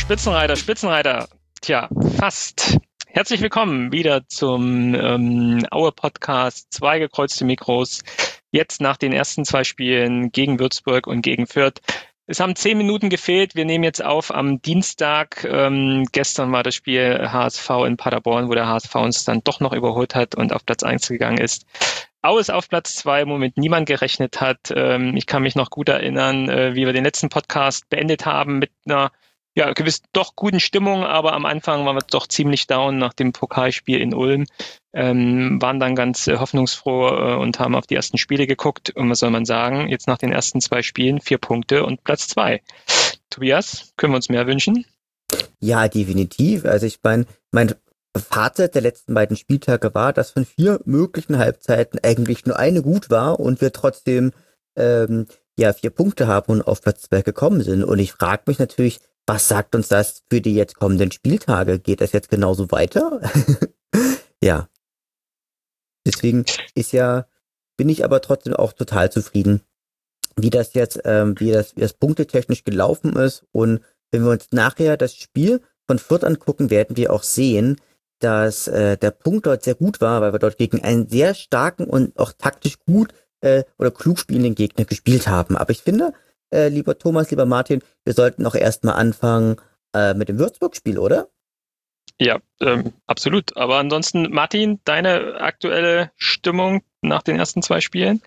Spitzenreiter, Spitzenreiter. Tja, fast. Herzlich willkommen wieder zum Aue-Podcast. 2 gekreuzte Mikros. Jetzt nach den ersten 2 Spielen gegen Würzburg und gegen Fürth. Es haben 10 Minuten gefehlt. Wir nehmen jetzt auf am Dienstag. Gestern war das Spiel HSV in Paderborn, wo der HSV uns dann doch noch überholt hat und auf Platz 1 gegangen ist. Aue ist auf Platz 2, womit niemand gerechnet hat. Ich kann mich noch gut erinnern, wie wir den letzten Podcast beendet haben mit einer gewiss doch guten Stimmung, aber am Anfang waren wir doch ziemlich down nach dem Pokalspiel in Ulm, waren dann ganz hoffnungsfroh und haben auf die ersten Spiele geguckt. Und was soll man sagen? Jetzt nach den ersten 2 Spielen 4 Punkte und Platz 2. Tobias, können wir uns mehr wünschen? Ja, definitiv. Also ich meine, mein Fazit der letzten beiden Spieltage war, dass von 4 möglichen Halbzeiten eigentlich nur eine gut war und wir trotzdem 4 Punkte haben und auf Platz 2 gekommen sind. Und ich frage mich natürlich, was sagt uns das für die jetzt kommenden Spieltage? Geht das jetzt genauso weiter? Ja. Deswegen bin ich aber trotzdem auch total zufrieden, wie das jetzt, wie das punktetechnisch gelaufen ist. Und wenn wir uns nachher das Spiel von Fürth angucken, werden wir auch sehen, dass der Punkt dort sehr gut war, weil wir dort gegen einen sehr starken und auch taktisch gut oder klug spielenden Gegner gespielt haben. Aber ich finde, lieber Thomas, lieber Martin, wir sollten auch erstmal anfangen mit dem Würzburg-Spiel, oder? Ja, absolut. Aber ansonsten, Martin, deine aktuelle Stimmung nach den ersten 2 Spielen?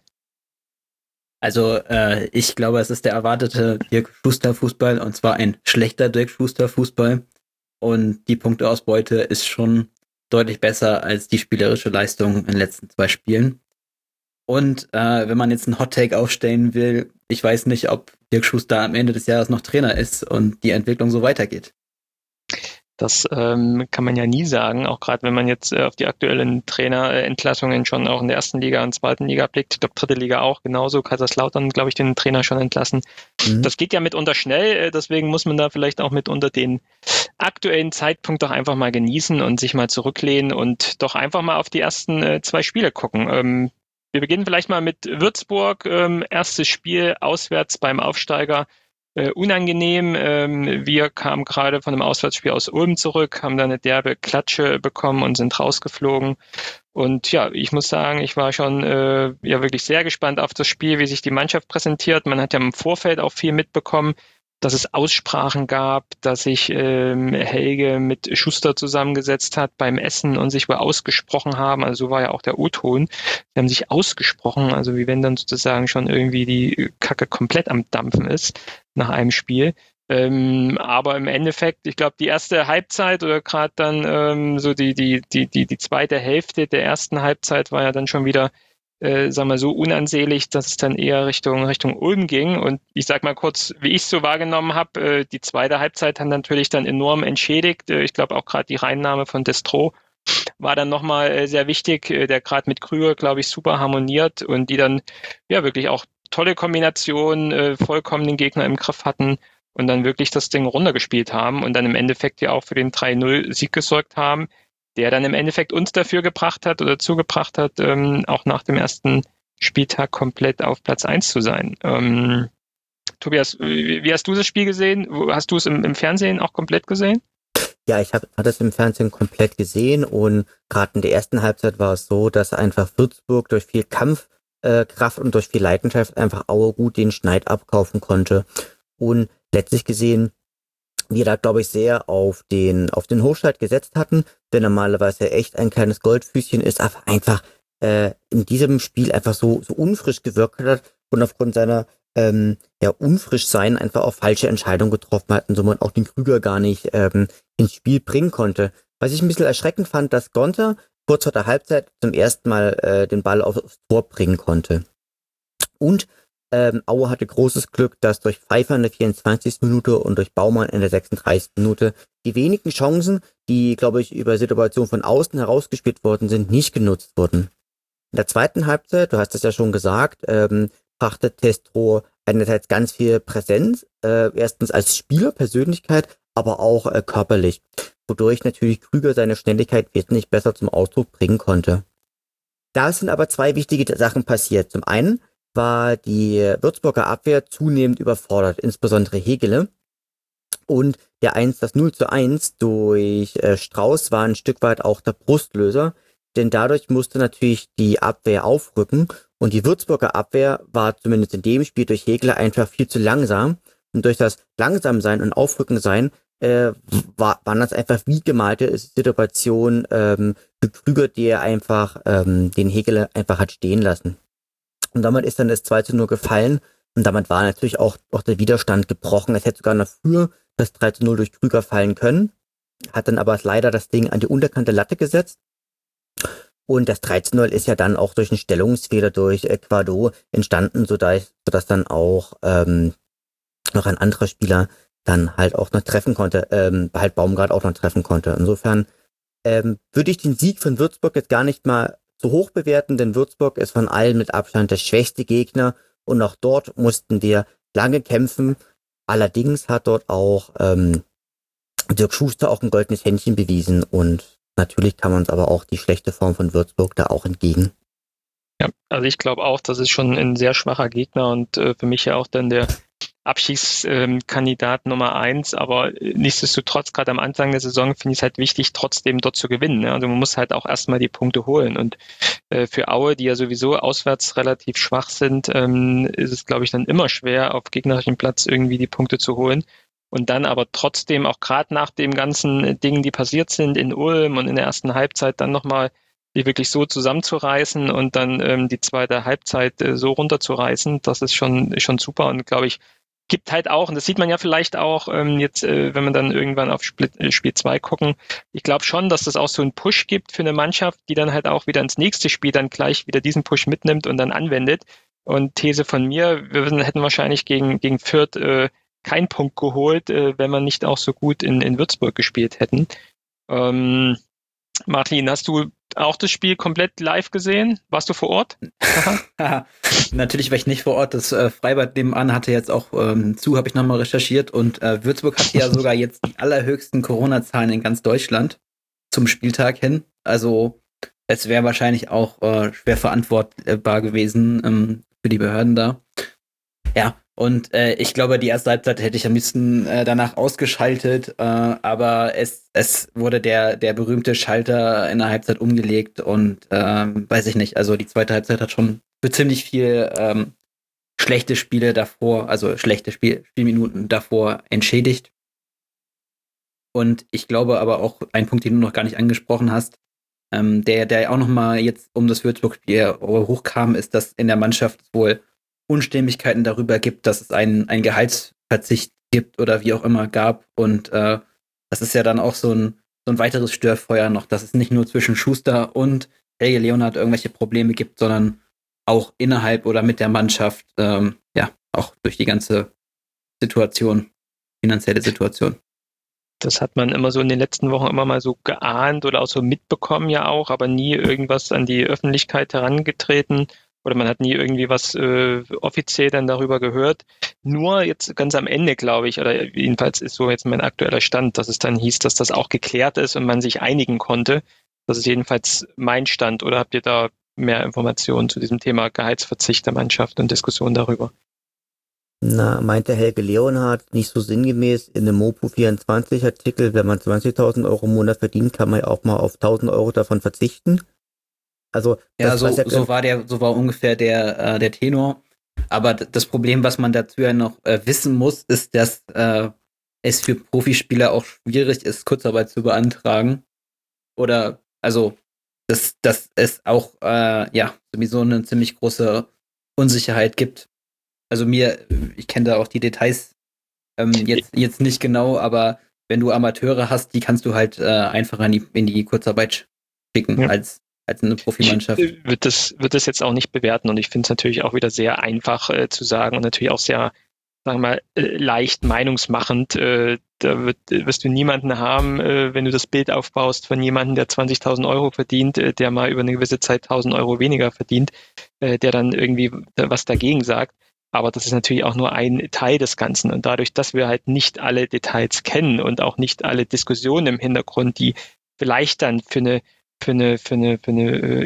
Also ich glaube, es ist der erwartete Dirk Schuster-Fußball, und zwar ein schlechter Dirk Schuster-Fußball. Und die Punkteausbeute ist schon deutlich besser als die spielerische Leistung in den letzten 2 Spielen. Und wenn man jetzt einen Hot-Take aufstellen will, ich weiß nicht, ob Dirk Schuster am Ende des Jahres noch Trainer ist und die Entwicklung so weitergeht. Das kann man ja nie sagen, auch gerade wenn man jetzt auf die aktuellen Trainerentlassungen schon auch in der 1. Liga und 2. Liga blickt. Ich glaube, 3. Liga auch genauso. Kaiserslautern, glaube ich, den Trainer schon entlassen. Mhm. Das geht ja mitunter schnell, deswegen muss man da vielleicht auch mitunter den aktuellen Zeitpunkt doch einfach mal genießen und sich mal zurücklehnen und doch einfach mal auf die ersten 2 Spiele gucken. Wir beginnen vielleicht mal mit Würzburg. Erstes Spiel auswärts beim Aufsteiger. Unangenehm. Wir kamen gerade von einem Auswärtsspiel aus Ulm zurück, haben da eine derbe Klatsche bekommen und sind rausgeflogen. Und ja, ich muss sagen, ich war schon wirklich sehr gespannt auf das Spiel, wie sich die Mannschaft präsentiert. Man hat ja im Vorfeld auch viel mitbekommen, dass es Aussprachen gab, dass sich Helge mit Schuster zusammengesetzt hat beim Essen und sich wohl ausgesprochen haben. Also so war ja auch der O-Ton. Sie haben sich ausgesprochen, also wie wenn dann sozusagen schon irgendwie die Kacke komplett am Dampfen ist nach einem Spiel. Aber im Endeffekt, ich glaube, die erste Halbzeit oder gerade dann so die zweite Hälfte der ersten Halbzeit war ja dann schon wieder so unansehlich, dass es dann eher Richtung Ulm ging. Und ich sag mal kurz, wie ich es so wahrgenommen habe, die zweite Halbzeit hat natürlich dann enorm entschädigt. Ich glaube auch gerade die Reinnahme von Destro war dann nochmal sehr wichtig, der gerade mit Krüger, glaube ich, super harmoniert und die dann wirklich auch tolle Kombinationen, vollkommen den Gegner im Griff hatten und dann wirklich das Ding runtergespielt haben und dann im Endeffekt ja auch für den 3-0-Sieg gesorgt haben, der dann im Endeffekt uns dafür gebracht hat oder zugebracht hat, auch nach dem ersten Spieltag komplett auf Platz 1 zu sein. Tobias, wie hast du das Spiel gesehen? Hast du es im Fernsehen auch komplett gesehen? Ja, ich hatte es im Fernsehen komplett gesehen und gerade in der ersten Halbzeit war es so, dass einfach Würzburg durch viel Kampfkraft und durch viel Leidenschaft einfach Aue gut den Schneid abkaufen konnte. Und letztlich gesehen, wir da, glaube ich, sehr auf den Hochscheit gesetzt hatten, der normalerweise echt ein kleines Goldfüßchen ist, aber einfach in diesem Spiel einfach so unfrisch gewirkt hat und aufgrund seiner unfrisch sein einfach auch falsche Entscheidungen getroffen hat und so man auch den Krüger gar nicht ins Spiel bringen konnte. Was ich ein bisschen erschreckend fand, dass Gonter kurz vor der Halbzeit zum ersten Mal den Ball aufs Tor bringen konnte. Und Aue hatte großes Glück, dass durch Pfeiffer in der 24. Minute und durch Baumann in der 36. Minute die wenigen Chancen, die, glaube ich, über Situationen von außen herausgespielt worden sind, nicht genutzt wurden. In der zweiten Halbzeit, du hast es ja schon gesagt, brachte Destro einerseits ganz viel Präsenz, erstens als Spieler, Persönlichkeit, aber auch körperlich, wodurch natürlich Krüger seine Schnelligkeit wesentlich besser zum Ausdruck bringen konnte. Da sind aber 2 wichtige Sachen passiert. Zum einen war die Würzburger Abwehr zunehmend überfordert, insbesondere Hegele. Und das 0:1 durch Strauß war ein Stück weit auch der Brustlöser, denn dadurch musste natürlich die Abwehr aufrücken und die Würzburger Abwehr war zumindest in dem Spiel durch Hegler einfach viel zu langsam. Und durch das Langsamsein und Aufrückensein waren das einfach wie gemalte Situation für Krüger, der einfach den Hegel einfach hat stehen lassen. Und damit ist dann das 2:0 gefallen und damit war natürlich auch der Widerstand gebrochen. Es hätte sogar noch früher das 3:0 durch Krüger fallen können, hat dann aber leider das Ding an die unterkante Latte gesetzt. Und das 3:0 ist ja dann auch durch einen Stellungsfehler durch Quado entstanden, sodass dann auch noch ein anderer Spieler dann halt auch noch treffen konnte, halt Baumgart auch noch treffen konnte. Insofern würde ich den Sieg von Würzburg jetzt gar nicht mal so hoch bewerten, denn Würzburg ist von allen mit Abstand der schwächste Gegner und auch dort mussten wir lange kämpfen. Allerdings hat dort auch Dirk Schuster auch ein goldenes Händchen bewiesen und natürlich kann man uns aber auch die schlechte Form von Würzburg da auch entgegen. Ja, also ich glaube auch, das ist schon ein sehr schwacher Gegner und für mich ja auch dann der Abschiedskandidat Nummer 1, aber nichtsdestotrotz, gerade am Anfang der Saison finde ich es halt wichtig, trotzdem dort zu gewinnen. Ne? Also man muss halt auch erstmal die Punkte holen und für Aue, die ja sowieso auswärts relativ schwach sind, ist es, glaube ich, dann immer schwer, auf gegnerischen Platz irgendwie die Punkte zu holen. Und dann aber trotzdem, auch gerade nach den ganzen Dingen, die passiert sind in Ulm und in der ersten Halbzeit, dann nochmal die wirklich so zusammenzureißen und dann die zweite Halbzeit so runterzureißen, das ist schon super und glaube ich, gibt halt auch, und das sieht man ja vielleicht auch jetzt, wenn man dann irgendwann auf Spiel 2 gucken, ich glaube schon, dass das auch so einen Push gibt für eine Mannschaft, die dann halt auch wieder ins nächste Spiel dann gleich wieder diesen Push mitnimmt und dann anwendet. Und These von mir, wir hätten wahrscheinlich gegen Fürth keinen Punkt geholt, wenn wir nicht auch so gut in Würzburg gespielt hätten. Martin, hast du auch das Spiel komplett live gesehen? Warst du vor Ort? Natürlich war ich nicht vor Ort. Das Freibad nebenan hatte jetzt auch habe ich nochmal recherchiert. Und Würzburg hatte ja sogar jetzt die allerhöchsten Corona-Zahlen in ganz Deutschland zum Spieltag hin. Also es wäre wahrscheinlich auch schwer verantwortbar gewesen für die Behörden da. Ja, und ich glaube, die erste Halbzeit hätte ich am liebsten danach ausgeschaltet, aber es wurde der berühmte Schalter in der Halbzeit umgelegt und weiß ich nicht, also die zweite Halbzeit hat schon für ziemlich viel schlechte Spiele davor, also schlechte Spielminuten davor entschädigt. Und ich glaube aber auch, ein Punkt, den du noch gar nicht angesprochen hast, der auch nochmal jetzt um das Würzburg-Spiel hochkam, ist, dass in der Mannschaft wohl Unstimmigkeiten darüber gibt, dass es einen Gehaltsverzicht gibt oder wie auch immer gab. Und das ist ja dann auch so ein weiteres Störfeuer noch, dass es nicht nur zwischen Schuster und Helge Leonhardt irgendwelche Probleme gibt, sondern auch innerhalb oder mit der Mannschaft, auch durch die ganze finanzielle Situation. Das hat man immer so in den letzten Wochen immer mal so geahnt oder auch so mitbekommen ja auch, aber nie irgendwas an die Öffentlichkeit herangetreten. Oder man hat nie irgendwie was offiziell dann darüber gehört. Nur jetzt ganz am Ende, glaube ich, oder jedenfalls ist so jetzt mein aktueller Stand, dass es dann hieß, dass das auch geklärt ist und man sich einigen konnte. Das ist jedenfalls mein Stand. Oder habt ihr da mehr Informationen zu diesem Thema Gehaltsverzicht der Mannschaft und Diskussion darüber? Na, meinte Helge Leonhardt nicht so sinngemäß in einem Mopo24-Artikel, wenn man 20.000 Euro im Monat verdient, kann man ja auch mal auf 1.000 Euro davon verzichten. Also ja, so war ungefähr der Tenor. Aber das Problem, was man dazu ja noch wissen muss, ist, dass es für Profispieler auch schwierig ist, Kurzarbeit zu beantragen. Oder also, dass es auch sowieso eine ziemlich große Unsicherheit gibt. Also ich kenne da auch die Details jetzt nicht genau, aber wenn du Amateure hast, die kannst du halt einfacher in die Kurzarbeit schicken als eine Profimannschaft. Ich würde das jetzt auch nicht bewerten und ich finde es natürlich auch wieder sehr einfach zu sagen und natürlich auch sehr, sagen wir mal, leicht meinungsmachend. Da wirst du niemanden haben, wenn du das Bild aufbaust von jemandem, der 20.000 Euro verdient, der mal über eine gewisse Zeit 1.000 Euro weniger verdient, der dann irgendwie was dagegen sagt. Aber das ist natürlich auch nur ein Teil des Ganzen. Und dadurch, dass wir halt nicht alle Details kennen und auch nicht alle Diskussionen im Hintergrund, die vielleicht dann für eine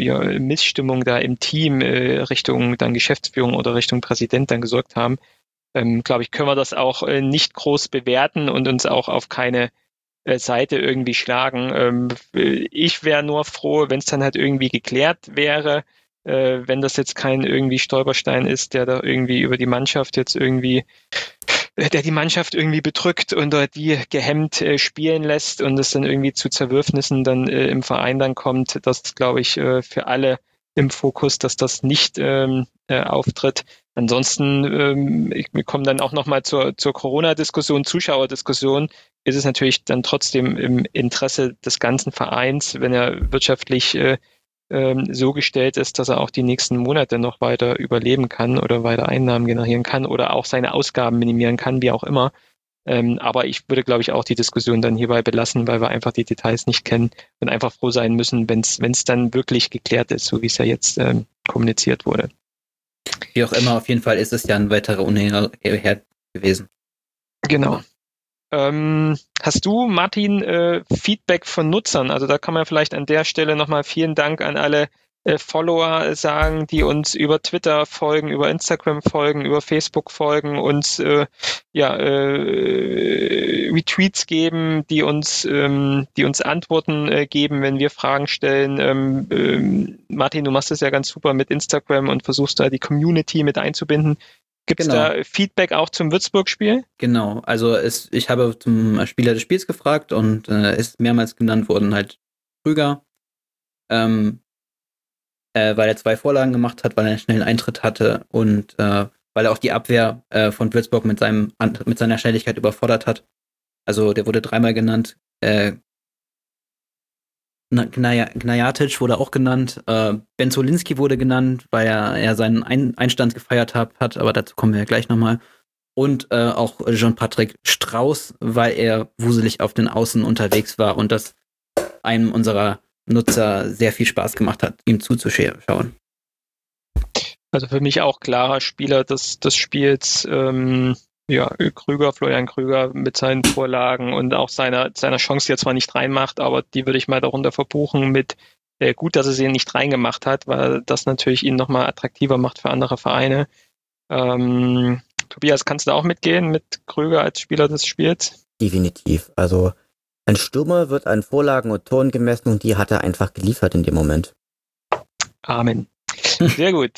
Missstimmung da im Team Richtung dann Geschäftsführung oder Richtung Präsident dann gesorgt haben, glaube ich, können wir das auch nicht groß bewerten und uns auch auf keine Seite irgendwie schlagen. Ich wäre nur froh, wenn es dann halt irgendwie geklärt wäre, wenn das jetzt kein irgendwie Stolperstein ist, der da irgendwie über die Mannschaft jetzt irgendwie, der die Mannschaft irgendwie bedrückt und die gehemmt spielen lässt und es dann irgendwie zu Zerwürfnissen dann im Verein dann kommt. Das ist, glaube ich, für alle im Fokus, dass das nicht auftritt. Ansonsten, wir kommen dann auch nochmal zur Corona-Diskussion, Zuschauerdiskussion, ist es natürlich dann trotzdem im Interesse des ganzen Vereins, wenn er wirtschaftlich so gestellt ist, dass er auch die nächsten Monate noch weiter überleben kann oder weiter Einnahmen generieren kann oder auch seine Ausgaben minimieren kann, wie auch immer. Aber ich würde, glaube ich, auch die Diskussion dann hierbei belassen, weil wir einfach die Details nicht kennen und einfach froh sein müssen, wenn es dann wirklich geklärt ist, so wie es ja jetzt kommuniziert wurde. Wie auch immer, auf jeden Fall ist es ja ein weiterer Unherd gewesen. Genau. Hast du, Martin, Feedback von Nutzern? Also da kann man vielleicht an der Stelle nochmal vielen Dank an alle Follower sagen, die uns über Twitter folgen, über Instagram folgen, über Facebook folgen, uns Retweets geben, die uns Antworten geben, wenn wir Fragen stellen. Martin, du machst es ja ganz super mit Instagram und versuchst da die Community mit einzubinden. Gibt es da Feedback auch zum Würzburg-Spiel? Genau, also ich habe zum Spieler des Spiels gefragt und ist mehrmals genannt worden halt Krüger, weil er 2 Vorlagen gemacht hat, weil er einen schnellen Eintritt hatte und weil er auch die Abwehr von Würzburg mit seiner Schnelligkeit überfordert hat. Also der wurde 3-mal genannt. Gnajatic wurde auch genannt. Benzolinski wurde genannt, weil er seinen Einstand gefeiert hat, aber dazu kommen wir ja gleich nochmal. Und auch Jean-Patrick Strauß, weil er wuselig auf den Außen unterwegs war und das einem unserer Nutzer sehr viel Spaß gemacht hat, ihm zuzuschauen. Also für mich auch klarer Spieler des Spiels. Florian Krüger mit seinen Vorlagen und auch seiner Chance, die er zwar nicht reinmacht, aber die würde ich mal darunter verbuchen mit gut, dass er sie nicht reingemacht hat, weil das natürlich ihn nochmal attraktiver macht für andere Vereine. Tobias, kannst du da auch mitgehen mit Krüger als Spieler des Spiels? Definitiv. Also ein Stürmer wird an Vorlagen und Toren gemessen und die hat er einfach geliefert in dem Moment. Amen. Sehr gut.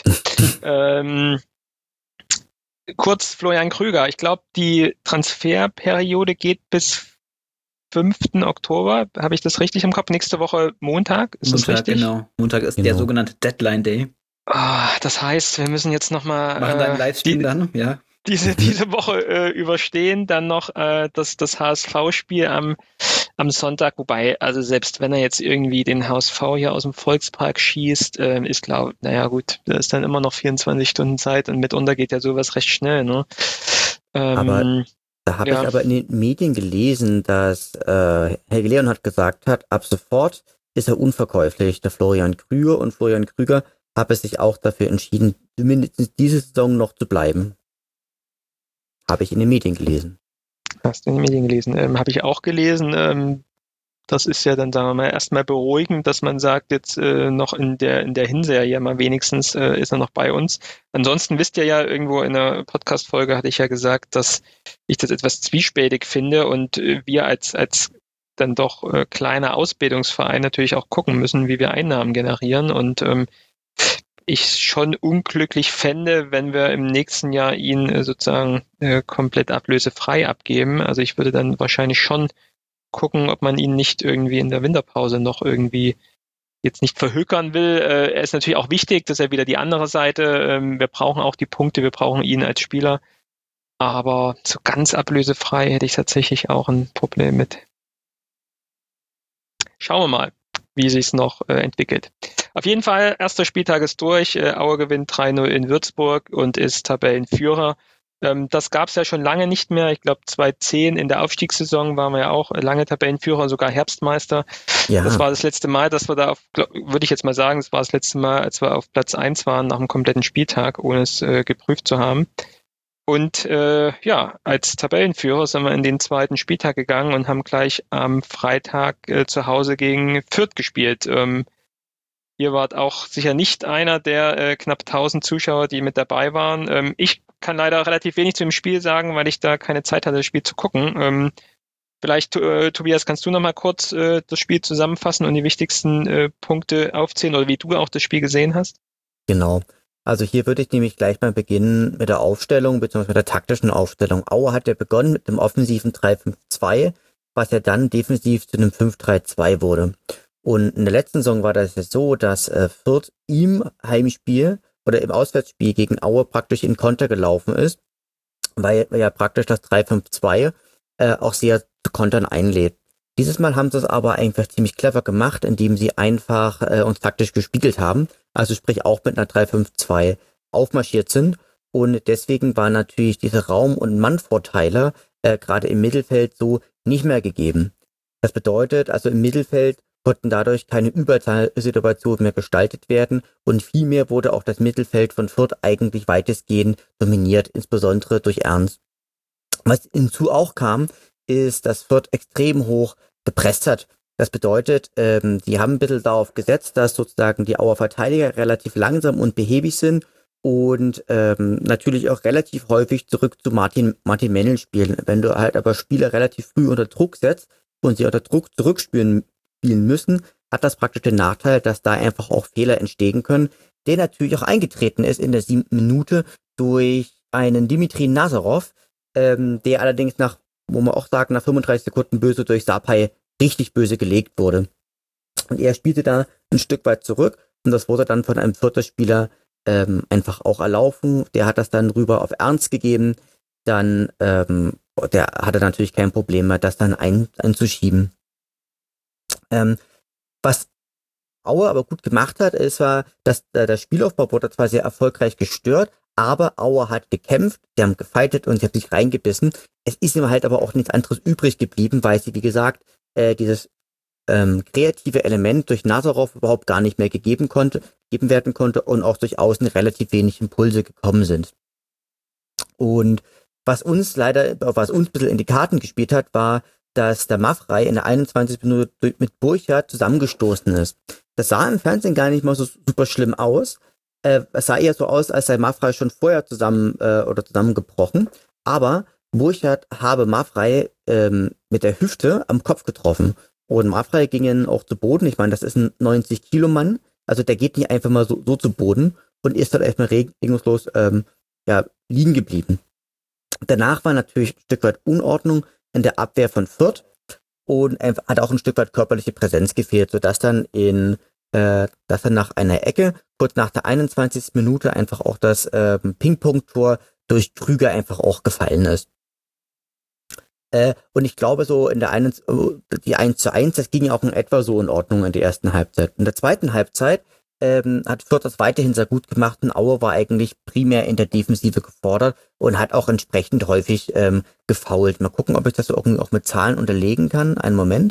Kurz Florian Krüger. Ich glaube, die Transferperiode geht bis 5. Oktober. Habe ich das richtig im Kopf? Nächste Woche Montag? Ist das richtig? Genau. Montag ist der sogenannte Deadline Day. Das heißt, wir müssen jetzt nochmal machen einen Livestream dann, ja. Diese Woche überstehen, dann noch das HSV-Spiel am Sonntag, wobei, also selbst wenn er jetzt irgendwie den HSV hier aus dem Volkspark schießt, ist klar, naja gut, da ist dann immer noch 24 Stunden Zeit und mitunter geht ja sowas recht schnell, ne? Aber da habe ich aber in den Medien gelesen, dass Helge Leonhardt gesagt hat, ab sofort ist er unverkäuflich, der Florian Krüger, und Florian Krüger habe sich auch dafür entschieden, mindestens diese Saison noch zu bleiben. Habe ich in den Medien gelesen. Hast du in den Medien gelesen? Habe ich auch gelesen. Das ist ja dann, sagen wir mal, erstmal beruhigend, dass man sagt, jetzt noch in der Hinserie mal wenigstens ist er noch bei uns. Ansonsten wisst ihr ja, irgendwo in einer Podcast-Folge hatte ich ja gesagt, dass ich das etwas zwiespältig finde und wir als dann doch kleiner Ausbildungsverein natürlich auch gucken müssen, wie wir Einnahmen generieren und ich schon unglücklich fände, wenn wir im nächsten Jahr ihn sozusagen komplett ablösefrei abgeben. Also ich würde dann wahrscheinlich schon gucken, ob man ihn nicht irgendwie in der Winterpause noch irgendwie jetzt nicht verhökern will. Er ist natürlich auch wichtig, dass er wieder die andere Seite. Wir brauchen auch die Punkte, wir brauchen ihn als Spieler. Aber so ganz ablösefrei hätte ich tatsächlich auch ein Problem mit. Schauen wir mal, wie sich's noch entwickelt. Auf jeden Fall, erster Spieltag ist durch. Aue gewinnt 3-0 in Würzburg und ist Tabellenführer. Das gab es ja schon lange nicht mehr. Ich glaube, 2010 in der Aufstiegssaison waren wir ja auch lange Tabellenführer, sogar Herbstmeister. Ja. Das war das letzte Mal, dass wir da würde ich jetzt mal sagen, das war das letzte Mal, als wir auf Platz 1 waren nach einem kompletten Spieltag, ohne es geprüft zu haben. Und als Tabellenführer sind wir in den 2. Spieltag gegangen und haben gleich am Freitag zu Hause gegen Fürth gespielt. Ihr wart auch sicher nicht einer der knapp 1000 Zuschauer, die mit dabei waren. Ich kann leider relativ wenig zu dem Spiel sagen, weil ich da keine Zeit hatte, das Spiel zu gucken. Vielleicht, Tobias, kannst du noch mal kurz das Spiel zusammenfassen und die wichtigsten Punkte aufzählen oder wie du auch das Spiel gesehen hast? Genau. Also hier würde ich nämlich gleich mal beginnen mit der Aufstellung bzw. mit der taktischen Aufstellung. Aue hat ja begonnen mit dem offensiven 3-5-2, was ja dann defensiv zu einem 5-3-2 wurde. Und in der letzten Saison war das ja so, dass Fürth im Heimspiel oder im Auswärtsspiel gegen Aue praktisch in Konter gelaufen ist, weil ja praktisch das 3-5-2 auch sehr zu Kontern einlädt. Dieses Mal haben sie es aber einfach ziemlich clever gemacht, indem sie einfach uns taktisch gespiegelt haben, also sprich auch mit einer 3-5-2 aufmarschiert sind. Und deswegen waren natürlich diese Raum- und Mannvorteile gerade im Mittelfeld so nicht mehr gegeben. Das bedeutet, also im Mittelfeld konnten dadurch keine Überzahlsituationen mehr gestaltet werden und vielmehr wurde auch das Mittelfeld von Fürth eigentlich weitestgehend dominiert, insbesondere durch Ernst. Was hinzu auch kam, ist, dass Fürth extrem hoch gepresst hat. Das bedeutet, die haben ein bisschen darauf gesetzt, dass sozusagen die Auer Verteidiger relativ langsam und behäbig sind und natürlich auch relativ häufig zurück zu Martin Mennel spielen. Wenn du halt aber Spieler relativ früh unter Druck setzt und sie unter Druck zurückspielen müssen, hat das praktisch den Nachteil, dass da einfach auch Fehler entstehen können, der natürlich auch eingetreten ist in der 7. Minute durch einen Dimitri Nazarov, der allerdings wo man auch sagt, nach 35 Sekunden böse durch Sapai richtig böse gelegt wurde. Und er spielte da ein Stück weit zurück und das wurde dann von einem vierten Spieler einfach auch erlaufen. Der hat das dann rüber auf Ernst gegeben. Dann der hatte natürlich kein Problem mehr, das dann einzuschieben. Was Aue aber gut gemacht hat, war, dass der Spielaufbau wurde zwar sehr erfolgreich gestört, aber Aue hat gekämpft, sie haben gefeitet und sie haben sich reingebissen. Es ist ihm halt aber auch nichts anderes übrig geblieben, weil sie, wie gesagt, dieses kreative Element durch Nazarov überhaupt gar nicht mehr gegeben werden konnte und auch durch außen relativ wenig Impulse gekommen sind. Und was uns ein bisschen in die Karten gespielt hat, war, dass der Maffrey in der 21. Minute mit Burchard zusammengestoßen ist. Das sah im Fernsehen gar nicht mal so super schlimm aus. Es sah eher so aus, als sei Maffrey schon vorher zusammengebrochen. Aber Burchard habe Maffrey mit der Hüfte am Kopf getroffen. Und Maffrey ging dann auch zu Boden. Ich meine, das ist ein 90-Kilo-Mann. Also der geht nicht einfach mal so zu Boden und ist dann erstmal regungslos liegen geblieben. Danach war natürlich ein Stück weit Unordnung in der Abwehr von Fürth und hat auch ein Stück weit körperliche Präsenz gefehlt, sodass dann nach einer Ecke, kurz nach der 21. Minute, einfach auch das Ping-Pong-Tor durch Krüger einfach auch gefallen ist. Und ich glaube, so in der die 1:1, das ging ja auch in etwa so in Ordnung in der ersten Halbzeit. In der zweiten Halbzeit hat Fürth das weiterhin sehr gut gemacht und Aue war eigentlich primär in der Defensive gefordert und hat auch entsprechend häufig gefoult. Mal gucken, ob ich das so irgendwie auch mit Zahlen unterlegen kann. Einen Moment.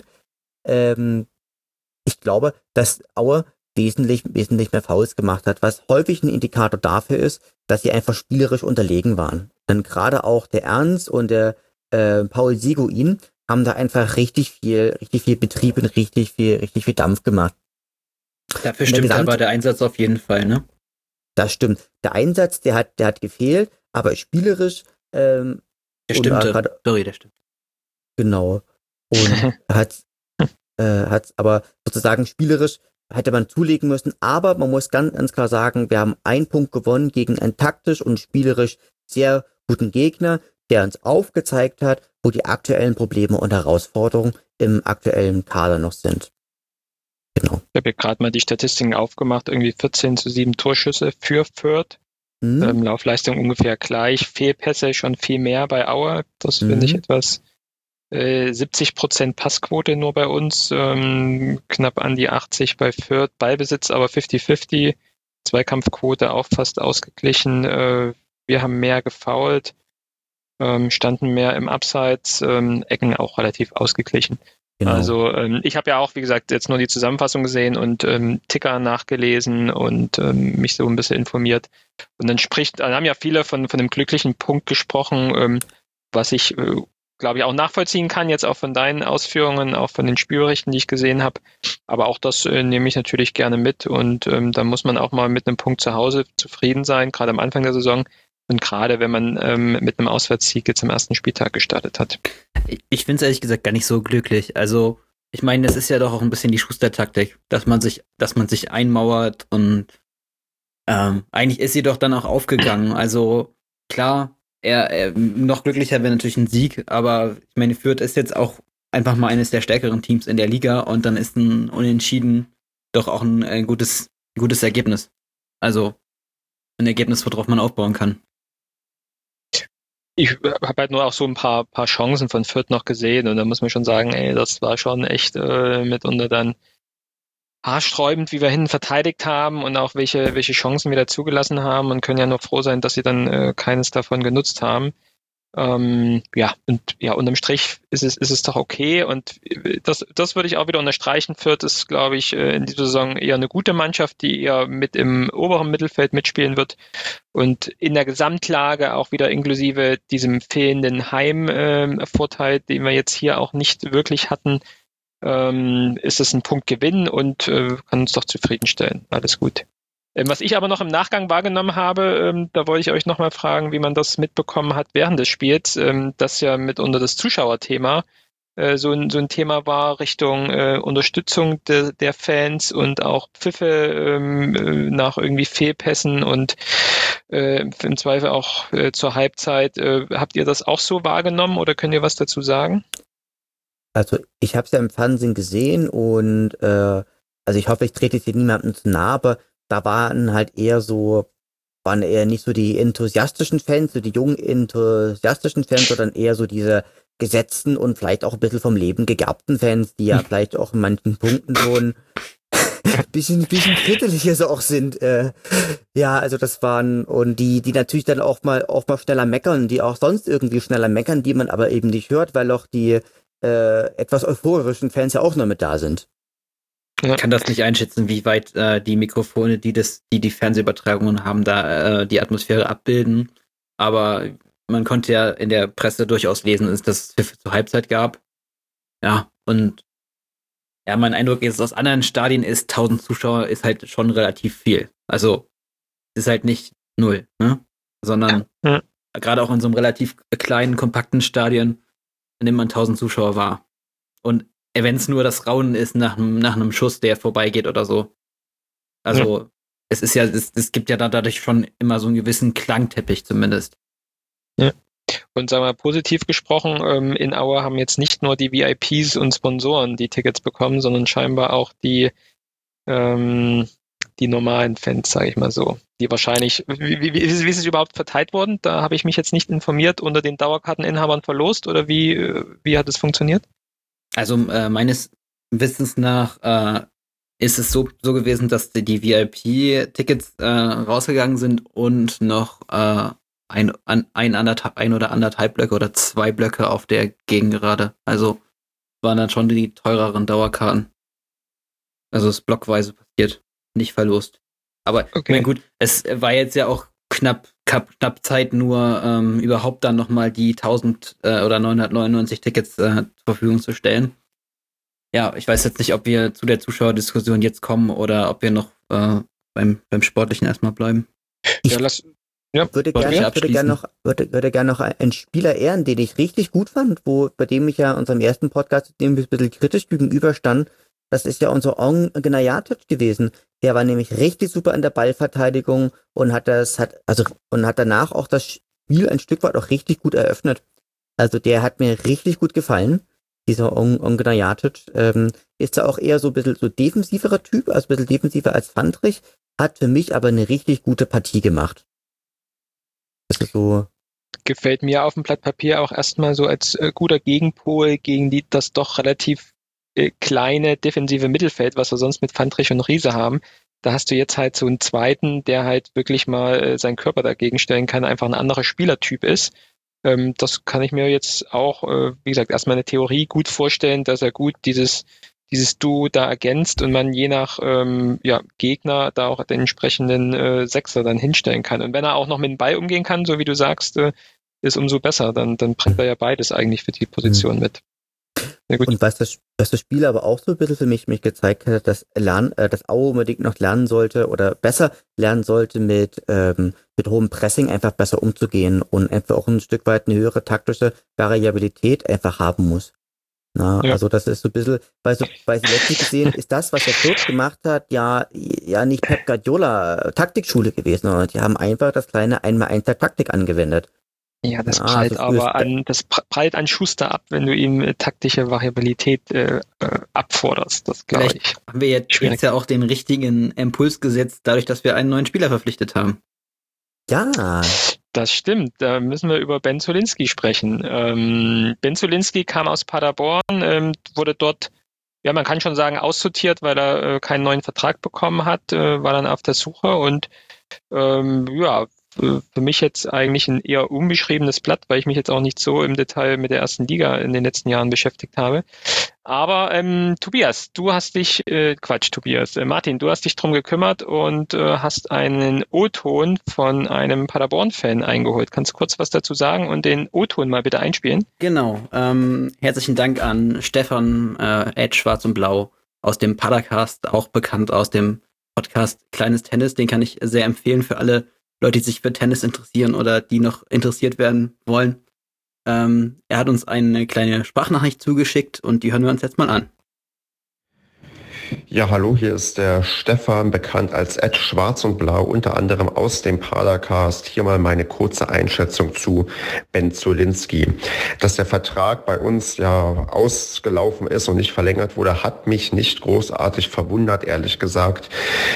Ich glaube, dass Aue wesentlich mehr Fouls gemacht hat, was häufig ein Indikator dafür ist, dass sie einfach spielerisch unterlegen waren. Denn gerade auch der Ernst und der Paul Seguin haben da einfach richtig viel Betrieb und richtig viel Dampf gemacht. Dafür stimmt aber der Einsatz auf jeden Fall, ne? Das stimmt. Der Einsatz, der hat gefehlt, aber spielerisch der stimmt. Genau. Und hat's aber sozusagen spielerisch hätte man zulegen müssen, aber man muss ganz klar sagen, wir haben einen Punkt gewonnen gegen einen taktisch und spielerisch sehr guten Gegner, der uns aufgezeigt hat, wo die aktuellen Probleme und Herausforderungen im aktuellen Kader noch sind. Genau. Ich habe ja gerade mal die Statistiken aufgemacht, irgendwie 14:7 Torschüsse für Fürth. Laufleistung ungefähr gleich, Fehlpässe schon viel mehr bei Aue. Das finde ich etwas 70% Passquote nur bei uns, knapp an die 80 bei Fürth, Ballbesitz aber 50-50, Zweikampfquote auch fast ausgeglichen. Wir haben mehr gefoult, standen mehr im Abseits, Ecken auch relativ ausgeglichen. Genau. Also ich habe ja auch, wie gesagt, jetzt nur die Zusammenfassung gesehen und Ticker nachgelesen und mich so ein bisschen informiert. Und dann haben ja viele von dem glücklichen Punkt gesprochen, was ich, glaube ich, auch nachvollziehen kann, jetzt auch von deinen Ausführungen, auch von den Spielberichten, die ich gesehen habe. Aber auch das nehme ich natürlich gerne mit und da muss man auch mal mit einem Punkt zu Hause zufrieden sein, gerade am Anfang der Saison. Und gerade wenn man mit einem Auswärtssieg jetzt am ersten Spieltag gestartet hat. Ich finde es ehrlich gesagt gar nicht so glücklich. Also, ich meine, das ist ja doch auch ein bisschen die Schuster-Taktik, dass man sich einmauert und eigentlich ist sie doch dann auch aufgegangen. Also, klar, er noch glücklicher wäre natürlich ein Sieg, aber ich meine, Fürth ist jetzt auch einfach mal eines der stärkeren Teams in der Liga und dann ist ein Unentschieden doch auch ein gutes Ergebnis. Also, ein Ergebnis, worauf man aufbauen kann. Ich habe halt nur auch so ein paar Chancen von Fürth noch gesehen und da muss man schon sagen, ey, das war schon echt mitunter dann haarsträubend, wie wir hinten verteidigt haben und auch welche Chancen wir da zugelassen haben und können ja nur froh sein, dass sie dann keines davon genutzt haben. Unterm Strich ist es doch okay und das würde ich auch wieder unterstreichen. Fürth ist, glaube ich, in dieser Saison eher eine gute Mannschaft, die eher mit im oberen Mittelfeld mitspielen wird und in der Gesamtlage auch wieder inklusive diesem fehlenden Heimvorteil, den wir jetzt hier auch nicht wirklich hatten, ist es ein Punktgewinn und kann uns doch zufriedenstellen. Alles gut. Was ich aber noch im Nachgang wahrgenommen habe, da wollte ich euch nochmal fragen, wie man das mitbekommen hat während des Spiels, das ja mitunter das Zuschauerthema so ein Thema war Richtung Unterstützung der Fans und auch Pfiffe nach irgendwie Fehlpässen und im Zweifel auch zur Halbzeit. Habt ihr das auch so wahrgenommen oder könnt ihr was dazu sagen? Also ich habe es ja im Fernsehen gesehen und also ich hoffe, ich trete jetzt hier niemandem zu nahe, aber da waren eher nicht so die enthusiastischen Fans, so die jungen enthusiastischen Fans, sondern eher so diese gesetzten und vielleicht auch ein bisschen vom Leben gegerbten Fans, die ja vielleicht auch in manchen Punkten schon ein bisschen kritischer so auch sind. Ja, also das waren, und die natürlich dann auch mal schneller meckern, die auch sonst irgendwie schneller meckern, die man aber eben nicht hört, weil auch die etwas euphorischen Fans ja auch noch mit da sind. Ich kann das nicht einschätzen, wie weit die Mikrofone, die Fernsehübertragungen haben, da die Atmosphäre abbilden. Aber man konnte ja in der Presse durchaus lesen, dass es Pfiffe zur Halbzeit gab. Ja, und ja, mein Eindruck ist, aus anderen Stadien ist 1000 Zuschauer ist halt schon relativ viel. Also ist halt nicht 0, ne? Sondern gerade auch in so einem relativ kleinen, kompakten Stadion nimmt man 1000 Zuschauer wahr. Und wenn es nur das Raunen ist nach einem Schuss, der vorbeigeht oder so. Also es gibt ja dadurch schon immer so einen gewissen Klangteppich zumindest. Ja. Und sagen wir positiv gesprochen, in Aue haben jetzt nicht nur die VIPs und Sponsoren die Tickets bekommen, sondern scheinbar auch die normalen Fans, sage ich mal so. Die wahrscheinlich, wie ist es überhaupt verteilt worden? Da habe ich mich jetzt nicht informiert, unter den Dauerkarteninhabern verlost oder wie hat es funktioniert? Also meines Wissens nach ist es so gewesen, dass die VIP-Tickets rausgegangen sind und noch ein oder anderthalb Blöcke oder 2 Blöcke auf der Gegengerade. Also waren dann schon die teureren Dauerkarten. Also es ist blockweise passiert, nicht verlost. Aber okay. Ich meine, gut, es war jetzt ja auch knapp Zeit, nur überhaupt dann nochmal die 1000 oder 999 Tickets zur Verfügung zu stellen. Ja, ich weiß jetzt nicht, ob wir zu der Zuschauerdiskussion jetzt kommen oder ob wir noch beim Sportlichen erstmal bleiben. Ich würde gerne noch einen Spieler ehren, den ich richtig gut fand, bei dem ich ja unserem ersten Podcast ein bisschen kritisch gegenüberstand. Das ist ja unser Ong Gnajatic gewesen. Der war nämlich richtig super in der Ballverteidigung und hat danach auch das Spiel ein Stück weit auch richtig gut eröffnet. Also der hat mir richtig gut gefallen. Dieser Ong Gnajatic ist ja auch eher so ein bisschen so defensiverer Typ, also ein bisschen defensiver als Fandrich, hat für mich aber eine richtig gute Partie gemacht. Das ist so. Gefällt mir auf dem Blatt Papier auch erstmal so als guter Gegenpol gegen das doch relativ kleine defensive Mittelfeld, was wir sonst mit Fandrich und Riese haben. Da hast du jetzt halt so einen zweiten, der halt wirklich mal seinen Körper dagegen stellen kann, einfach ein anderer Spielertyp ist. Das kann ich mir jetzt auch, wie gesagt, erstmal eine Theorie gut vorstellen, dass er gut dieses Duo da ergänzt und man je nach Gegner da auch den entsprechenden Sechser dann hinstellen kann. Und wenn er auch noch mit dem Ball umgehen kann, so wie du sagst, ist umso besser. Dann bringt er ja beides eigentlich für die Position mit. Sehr gut. Und was das Spiel aber auch so ein bisschen für mich gezeigt hat, dass Aue unbedingt noch lernen sollte oder besser lernen sollte, mit hohem Pressing einfach besser umzugehen und einfach auch ein Stück weit eine höhere taktische Variabilität einfach haben muss. Na, Ja. also das ist so ein bisschen, weil sie letztlich gesehen ist das, was der Fürth gemacht hat, ja nicht Pep Guardiola Taktikschule gewesen, sondern die haben einfach das kleine 1x1 der Taktik angewendet. Ja, das Ja, also das prallt an Schuster ab, wenn du ihm taktische Variabilität abforderst. Das glaube Vielleicht ich. haben wir jetzt ja auch den richtigen Impuls gesetzt, dadurch, dass wir einen neuen Spieler verpflichtet haben. ja, Das stimmt. Da müssen wir über Ben Zolinski sprechen. Ben Zolinski kam aus Paderborn, wurde dort, ja, man kann schon sagen, aussortiert, weil er keinen neuen Vertrag bekommen hat, war dann auf der Suche und ja, für mich jetzt eigentlich ein eher unbeschriebenes Blatt, weil ich mich jetzt auch nicht so im Detail mit der ersten Liga in den letzten Jahren beschäftigt habe. Aber Tobias, Martin, du hast dich drum gekümmert und hast einen O-Ton von einem Paderborn-Fan eingeholt. Kannst du kurz was dazu sagen und den O-Ton mal bitte einspielen? Genau. Herzlichen Dank an Stefan Schwarz und Blau aus dem Padercast, auch bekannt aus dem Podcast Kleines Tennis. Den kann ich sehr empfehlen für alle Leute, die sich für Tennis interessieren oder die noch interessiert werden wollen. Er hat uns eine kleine Sprachnachricht zugeschickt und die hören wir uns jetzt mal an. Ja, hallo, hier ist der Stefan, bekannt als Schwarz und Blau, unter anderem aus dem Padercast. Hier mal meine kurze Einschätzung zu Ben Zolinski. Dass der Vertrag bei uns ja ausgelaufen ist und nicht verlängert wurde, hat mich nicht großartig verwundert, ehrlich gesagt.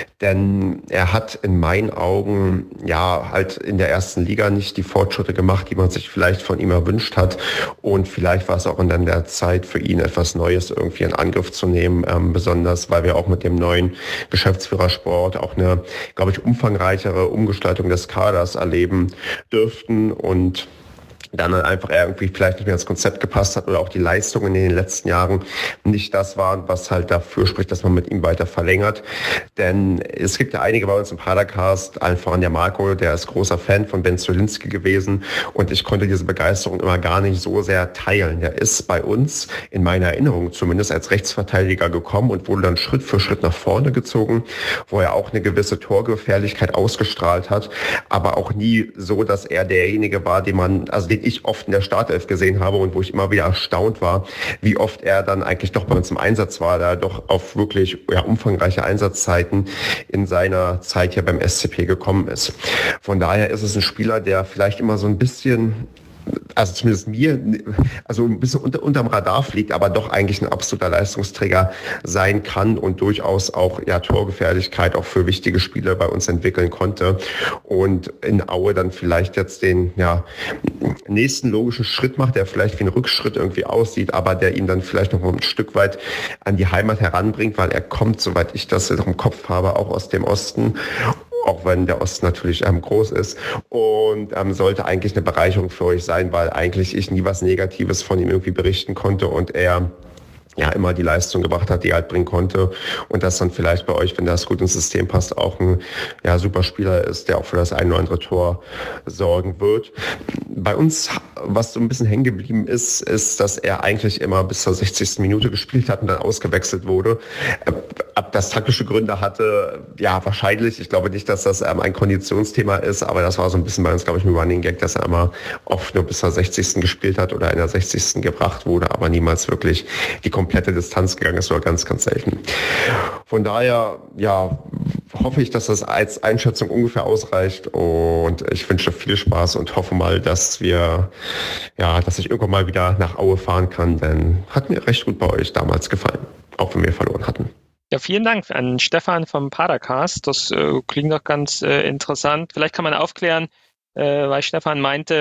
Denn er hat in meinen Augen ja halt in der ersten Liga nicht die Fortschritte gemacht, die man sich vielleicht von ihm erwünscht hat. Und vielleicht war es auch in der Zeit für ihn etwas Neues irgendwie in Angriff zu nehmen, besonders weil wir auch mit dem neuen Geschäftsführer Sport auch eine, glaube ich, umfangreichere Umgestaltung des Kaders erleben dürften und dann einfach irgendwie vielleicht nicht mehr ins Konzept gepasst hat oder auch die Leistungen in den letzten Jahren nicht das waren, was halt dafür spricht, dass man mit ihm weiter verlängert. Denn es gibt ja einige bei uns im Padercast, allen voran der Marco, der ist großer Fan von Ben Zolinski gewesen und ich konnte diese Begeisterung immer gar nicht so sehr teilen. Der ist bei uns, in meiner Erinnerung zumindest, als Rechtsverteidiger gekommen und wurde dann Schritt für Schritt nach vorne gezogen, wo er auch eine gewisse Torgefährlichkeit ausgestrahlt hat, aber auch nie so, dass er derjenige war, den ich oft in der Startelf gesehen habe und wo ich immer wieder erstaunt war, wie oft er dann eigentlich doch bei uns im Einsatz war, da er doch auf wirklich umfangreiche Einsatzzeiten in seiner Zeit hier beim SCP gekommen ist. Von daher ist es ein Spieler, der vielleicht immer so ein bisschen, also zumindest mir, also ein bisschen unterm Radar fliegt, aber doch eigentlich ein absoluter Leistungsträger sein kann und durchaus auch Torgefährlichkeit auch für wichtige Spiele bei uns entwickeln konnte und in Aue dann vielleicht jetzt den nächsten logischen Schritt macht, der vielleicht wie ein Rückschritt irgendwie aussieht, aber der ihn dann vielleicht noch mal ein Stück weit an die Heimat heranbringt, weil er kommt, soweit ich das noch im Kopf habe, auch aus dem Osten, auch wenn der Osten natürlich groß ist und sollte eigentlich eine Bereicherung für euch sein, weil eigentlich ich nie was Negatives von ihm irgendwie berichten konnte und er immer die Leistung gebracht hat, die er halt bringen konnte und das dann vielleicht bei euch, wenn das gut ins System passt, auch ein super Spieler ist, der auch für das ein oder andere Tor sorgen wird. Bei uns, was so ein bisschen hängen geblieben ist, dass er eigentlich immer bis zur 60. Minute gespielt hat und dann ausgewechselt wurde. Ob das taktische Gründe hatte, wahrscheinlich. Ich glaube nicht, dass das ein Konditionsthema ist, aber das war so ein bisschen bei uns, glaube ich, ein Running Gag, dass er immer oft nur bis zur 60. gespielt hat oder in der 60. gebracht wurde, aber niemals wirklich die komplette Distanz gegangen ist, oder ganz, ganz selten. Von daher, hoffe ich, dass das als Einschätzung ungefähr ausreicht und ich wünsche viel Spaß und hoffe mal, dass ich irgendwann mal wieder nach Aue fahren kann, denn hat mir recht gut bei euch damals gefallen, auch wenn wir verloren hatten. Ja, vielen Dank an Stefan vom Padercast. Das klingt doch ganz interessant. Vielleicht kann man aufklären, weil Stefan meinte,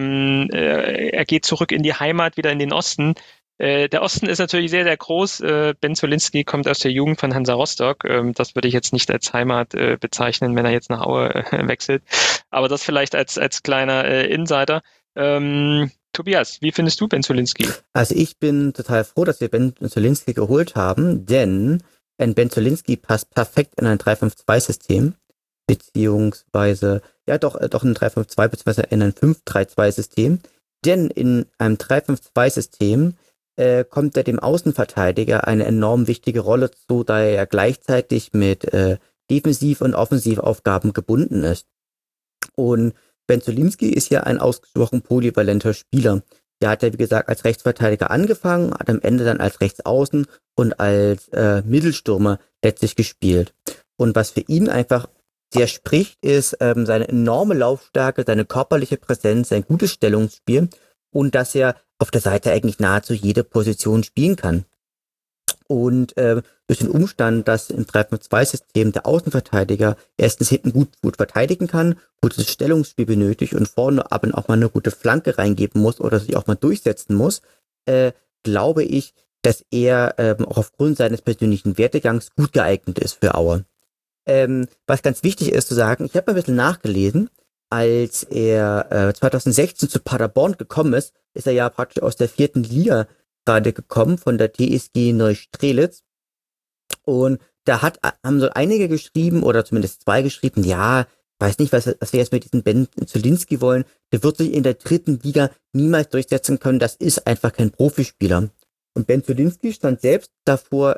er geht zurück in die Heimat, wieder in den Osten. Der Osten ist natürlich sehr, sehr groß. Ben Zolinski kommt aus der Jugend von Hansa Rostock. Das würde ich jetzt nicht als Heimat bezeichnen, wenn er jetzt nach Aue wechselt. Aber das vielleicht als kleiner Insider. Tobias, wie findest du Ben Zolinski? Also ich bin total froh, dass wir Ben Zolinski geholt haben, denn ein Ben Zolinski passt perfekt in ein 3-5-2-System, beziehungsweise, doch ein 3-5-2, beziehungsweise in ein 5-3-2-System. Denn in einem 3-5-2-System kommt er dem Außenverteidiger eine enorm wichtige Rolle zu, da er ja gleichzeitig mit Defensiv- und Offensivaufgaben gebunden ist. Und Ben Zolinski ist ja ein ausgesprochen polyvalenter Spieler. Der hat ja, wie gesagt, als Rechtsverteidiger angefangen, hat am Ende dann als Rechtsaußen und als Mittelstürmer letztlich gespielt. Und was für ihn einfach sehr spricht, ist seine enorme Laufstärke, seine körperliche Präsenz, sein gutes Stellungsspiel und dass er auf der Seite eigentlich nahezu jede Position spielen kann. Und durch den Umstand, dass im 3-5-2-System der Außenverteidiger erstens hinten gut verteidigen kann, gutes Stellungsspiel benötigt und vorne aber auch mal eine gute Flanke reingeben muss oder sich auch mal durchsetzen muss, glaube ich, dass er auch aufgrund seines persönlichen Werdegangs gut geeignet ist für Aue. Was ganz wichtig ist zu sagen, ich habe ein bisschen nachgelesen, als er 2016 zu Paderborn gekommen ist, ist er ja praktisch aus der 4. Liga gerade gekommen, von der TSG Neustrelitz. Und da haben so einige geschrieben, oder zumindest 2 geschrieben, ja, weiß nicht, was wir jetzt mit diesem Ben Zolinski wollen, der wird sich in der 3. Liga niemals durchsetzen können, das ist einfach kein Profispieler. Und Ben Zolinski stand selbst davor,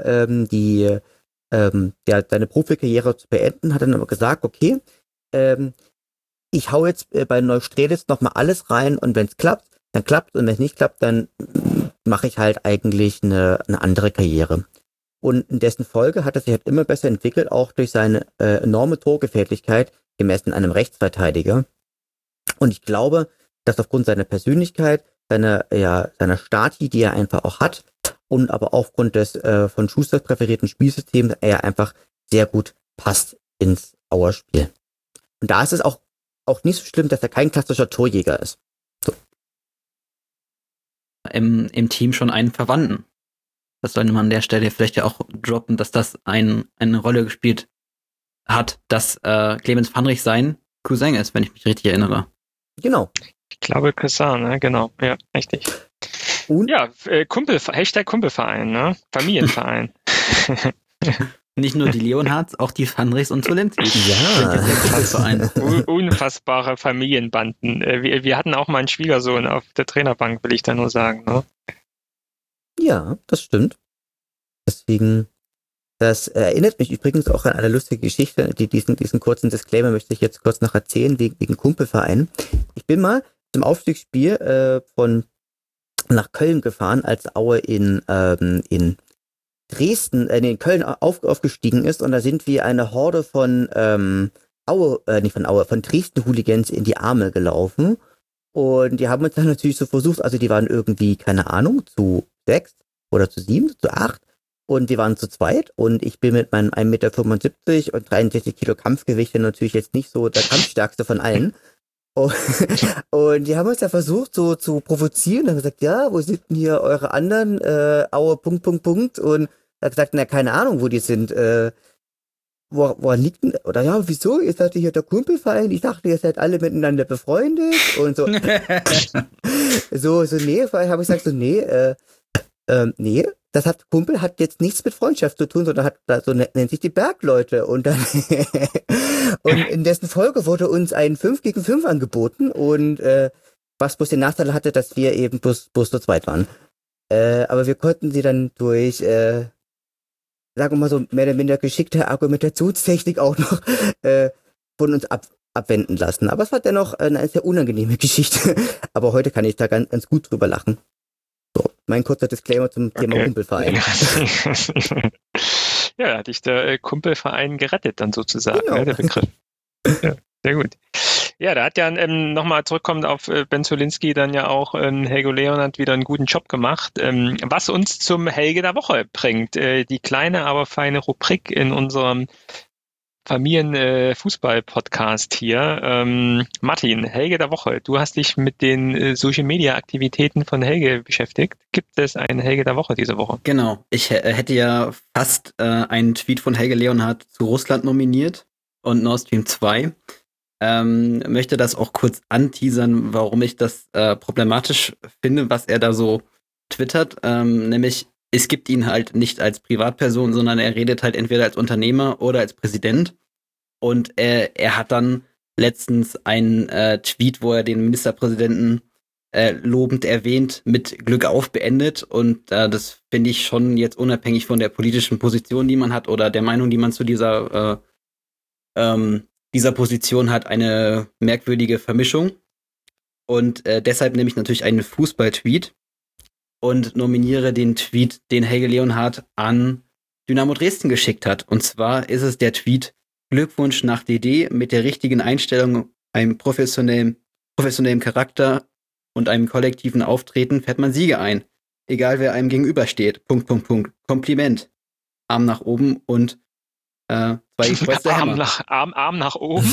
seine Profikarriere zu beenden, hat dann aber gesagt, okay, ich hau jetzt bei Neustrelitz nochmal alles rein und wenn es klappt, dann klappt und wenn es nicht klappt, dann mache ich halt eigentlich eine andere Karriere. Und in dessen Folge hat er sich halt immer besser entwickelt, auch durch seine enorme Torgefährlichkeit gemessen einem Rechtsverteidiger. Und ich glaube, dass aufgrund seiner Persönlichkeit, seiner Stati, die er einfach auch hat, und aber aufgrund des von Schuster präferierten Spielsystems er einfach sehr gut passt ins Auerspiel. Und da ist es auch nicht so schlimm, dass er kein klassischer Torjäger ist. So. Im Team schon einen Verwandten. Das sollte man an der Stelle vielleicht ja auch droppen, dass das eine Rolle gespielt hat, dass Clemens Pfannrich sein Cousin ist, wenn ich mich richtig erinnere. Genau. Ich glaube Cousin, ne? Genau, ja, richtig. Und? Ja, Hashtag Kumpelverein, ne? Familienverein. Nicht nur die Leonhards, auch die Pfannrichs und Zolinski. Ja. Unfassbare Familienbanden. Wir hatten auch mal einen Schwiegersohn auf der Trainerbank, will ich da nur sagen. Ne? Ja, das stimmt. Deswegen, das erinnert mich übrigens auch an eine lustige Geschichte. Diesen kurzen Disclaimer möchte ich jetzt kurz noch erzählen, wegen Kumpelverein. Ich bin mal zum Aufstiegsspiel nach Köln gefahren, als Aue in Dresden, in Köln aufgestiegen ist und da sind wir eine Horde von von Dresden-Hooligans in die Arme gelaufen und die haben uns dann natürlich so versucht, also die waren irgendwie, keine Ahnung, zu 6 oder zu 7, zu 8 und wir waren zu zweit und ich bin mit meinem 1,75 Meter und 63 Kilo Kampfgewicht natürlich jetzt nicht so der kampfstärkste von allen. Und die haben uns ja versucht so zu provozieren und haben gesagt, ja, wo sind denn hier eure anderen Aue ... Und er hat gesagt, na, keine Ahnung, wo die sind. Woran liegt denn, oder ja, wieso? Ihr seid hier der Kumpelverein, ich dachte, ihr seid alle miteinander befreundet und so. Nee, weil habe ich gesagt, nee, Kumpel hat jetzt nichts mit Freundschaft zu tun, sondern nennt sich die Bergleute. Und dann und in dessen Folge wurde uns ein 5 gegen 5 angeboten und was bloß den Nachteil hatte, dass wir eben bloß zu zweit waren. Aber wir konnten sie dann durch, sagen wir mal so, mehr oder minder geschickte Argumentationstechnik auch noch von uns abwenden lassen. Aber es war dennoch eine sehr unangenehme Geschichte. Aber heute kann ich da ganz gut drüber lachen. So, mein kurzer Disclaimer zum Thema Kumpelverein. Ja, da hat dich der Kumpelverein gerettet dann sozusagen, genau. Der Begriff. Ja, sehr gut. Ja, da hat ja nochmal zurückkommend auf Ben Zolinski dann ja auch Helge Leonhardt wieder einen guten Job gemacht. Was uns zum Helge der Woche bringt, die kleine, aber feine Rubrik in unserem Familienfußball-Podcast hier. Martin, Helge der Woche. Du hast dich mit den Social-Media-Aktivitäten von Helge beschäftigt. Gibt es einen Helge der Woche diese Woche? Genau. Ich hätte ja fast einen Tweet von Helge Leonhardt zu Russland nominiert und Nord Stream 2. Möchte das auch kurz anteasern, warum ich das problematisch finde, was er da so twittert. Nämlich, es gibt ihn halt nicht als Privatperson, sondern er redet halt entweder als Unternehmer oder als Präsident. Und er hat dann letztens einen Tweet, wo er den Ministerpräsidenten lobend erwähnt, mit Glück auf beendet. Und das finde ich schon jetzt unabhängig von der politischen Position, die man hat oder der Meinung, die man zu dieser Position hat, eine merkwürdige Vermischung. Und deshalb nehme ich natürlich einen Fußball-Tweet und nominiere den Tweet, den Helge Leonhardt an Dynamo Dresden geschickt hat. Und zwar ist es der Tweet: Glückwunsch nach DD, mit der richtigen Einstellung, einem professionellen Charakter und einem kollektiven Auftreten fährt man Siege ein. Egal wer einem gegenübersteht. ... Kompliment. Arm nach oben und zwei gekreuzte Hämmer. Arm nach oben.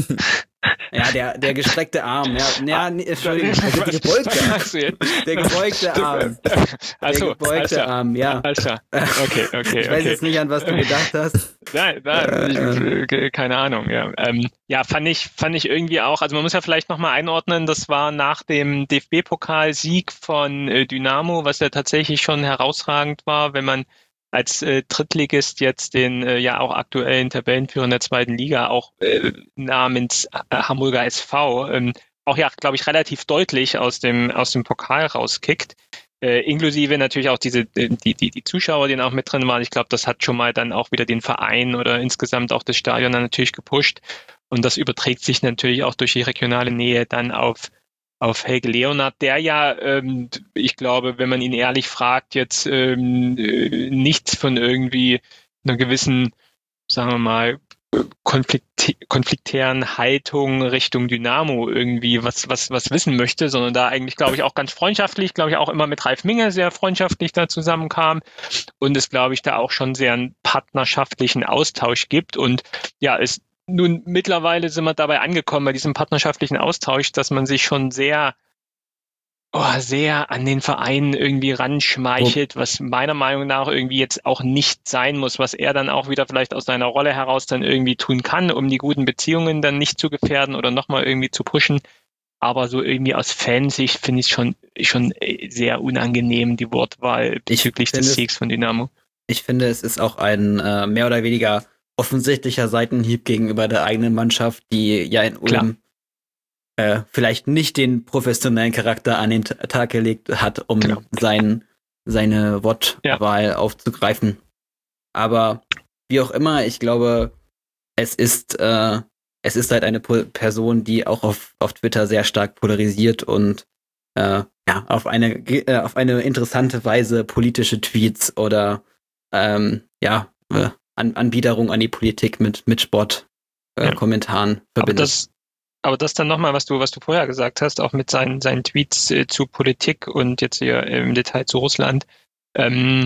Ja, der gestreckte Arm. Ja, Entschuldigung, also der gebeugte Arm. Der gebeugte Arm, ja. Okay. Ich weiß jetzt nicht, an was du gedacht hast. Nein, keine Ahnung, ja. Ja, fand ich irgendwie auch, also man muss ja vielleicht nochmal einordnen, das war nach dem DFB-Pokalsieg von Dynamo, was ja tatsächlich schon herausragend war, wenn man als Drittligist jetzt den ja auch aktuellen Tabellenführer in der zweiten Liga auch namens Hamburger SV auch ja, glaube ich, relativ deutlich aus dem Pokal rauskickt. Inklusive natürlich auch die Zuschauer, die auch mit drin waren. Ich glaube, das hat schon mal dann auch wieder den Verein oder insgesamt auch das Stadion dann natürlich gepusht. Und das überträgt sich natürlich auch durch die regionale Nähe dann auf Helge Leonhardt, der ja, ich glaube, wenn man ihn ehrlich fragt, jetzt nichts von irgendwie einer gewissen, sagen wir mal, konfliktären Haltung Richtung Dynamo irgendwie was wissen möchte, sondern da eigentlich, glaube ich, auch ganz freundschaftlich, glaube ich, auch immer mit Ralf Minge sehr freundschaftlich da zusammenkam und es, glaube ich, da auch schon sehr einen partnerschaftlichen Austausch gibt und ja, nun, mittlerweile sind wir dabei angekommen bei diesem partnerschaftlichen Austausch, dass man sich schon sehr an den Verein irgendwie ranschmeichelt, was meiner Meinung nach irgendwie jetzt auch nicht sein muss, was er dann auch wieder vielleicht aus seiner Rolle heraus dann irgendwie tun kann, um die guten Beziehungen dann nicht zu gefährden oder nochmal irgendwie zu pushen. Aber so irgendwie aus Fansicht finde ich schon sehr unangenehm, die Wortwahl bezüglich des Siegs von Dynamo. Ich finde, es ist auch ein mehr oder weniger offensichtlicher Seitenhieb gegenüber der eigenen Mannschaft, die ja in Ulm vielleicht nicht den professionellen Charakter an den Tag gelegt hat, um seine Wortwahl aufzugreifen. Aber wie auch immer, ich glaube, es ist halt eine Person, die auch auf Twitter sehr stark polarisiert und auf eine interessante Weise politische Tweets oder Anbiederung an die Politik mit Sportkommentaren verbindet. Aber das dann nochmal, was du vorher gesagt hast, auch mit seinen Tweets zu Politik und jetzt hier im Detail zu Russland, da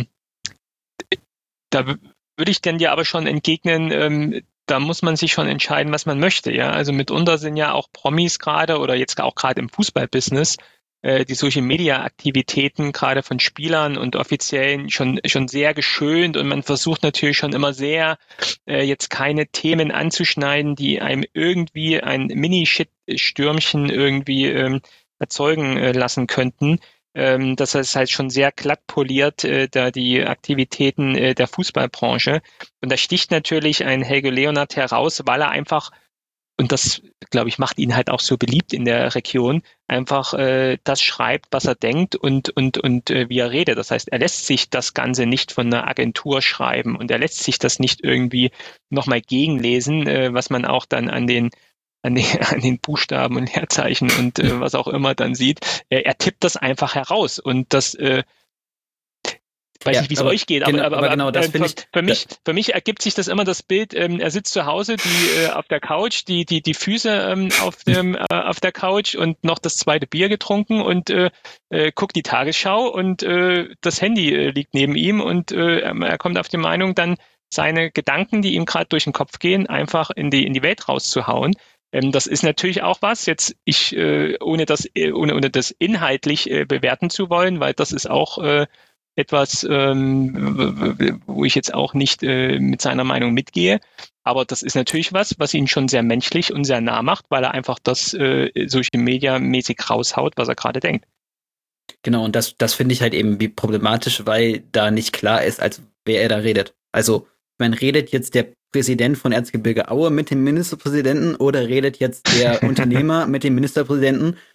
würde ich dann dir aber schon entgegnen, da muss man sich schon entscheiden, was man möchte. Ja, also mitunter sind ja auch Promis gerade oder jetzt auch gerade im Fußballbusiness die Social-Media-Aktivitäten gerade von Spielern und Offiziellen schon sehr geschönt und man versucht natürlich schon immer sehr, jetzt keine Themen anzuschneiden, die einem irgendwie ein Mini-Shit-Stürmchen irgendwie erzeugen lassen könnten. Das heißt halt schon sehr glatt poliert, da die Aktivitäten der Fußballbranche. Und da sticht natürlich ein Helge Leonhardt heraus, weil er einfach, und das, glaube ich, macht ihn halt auch so beliebt in der Region, einfach das schreibt, was er denkt und wie er redet. Das heißt, er lässt sich das Ganze nicht von einer Agentur schreiben und er lässt sich das nicht irgendwie nochmal gegenlesen, was man auch dann an den Buchstaben und Leerzeichen und was auch immer dann sieht. Er tippt das einfach heraus und das weiß nicht, wie es euch geht, aber genau, das finde ich. Für mich ergibt sich das immer das Bild, er sitzt zu Hause, auf der Couch, die Füße auf der Couch und noch das zweite Bier getrunken und guckt die Tagesschau und das Handy liegt neben ihm und er kommt auf die Meinung, dann seine Gedanken, die ihm gerade durch den Kopf gehen, einfach in die Welt rauszuhauen. Das ist natürlich auch was, jetzt ohne das inhaltlich bewerten zu wollen, weil das ist auch etwas, wo ich jetzt auch nicht mit seiner Meinung mitgehe. Aber das ist natürlich was ihn schon sehr menschlich und sehr nah macht, weil er einfach das Social Media mäßig raushaut, was er gerade denkt. Genau, und das finde ich halt eben wie problematisch, weil da nicht klar ist, als wer er da redet. Also, man redet jetzt der Präsident von Erzgebirge Aue mit dem Ministerpräsidenten oder redet jetzt der Unternehmer mit dem Ministerpräsidenten?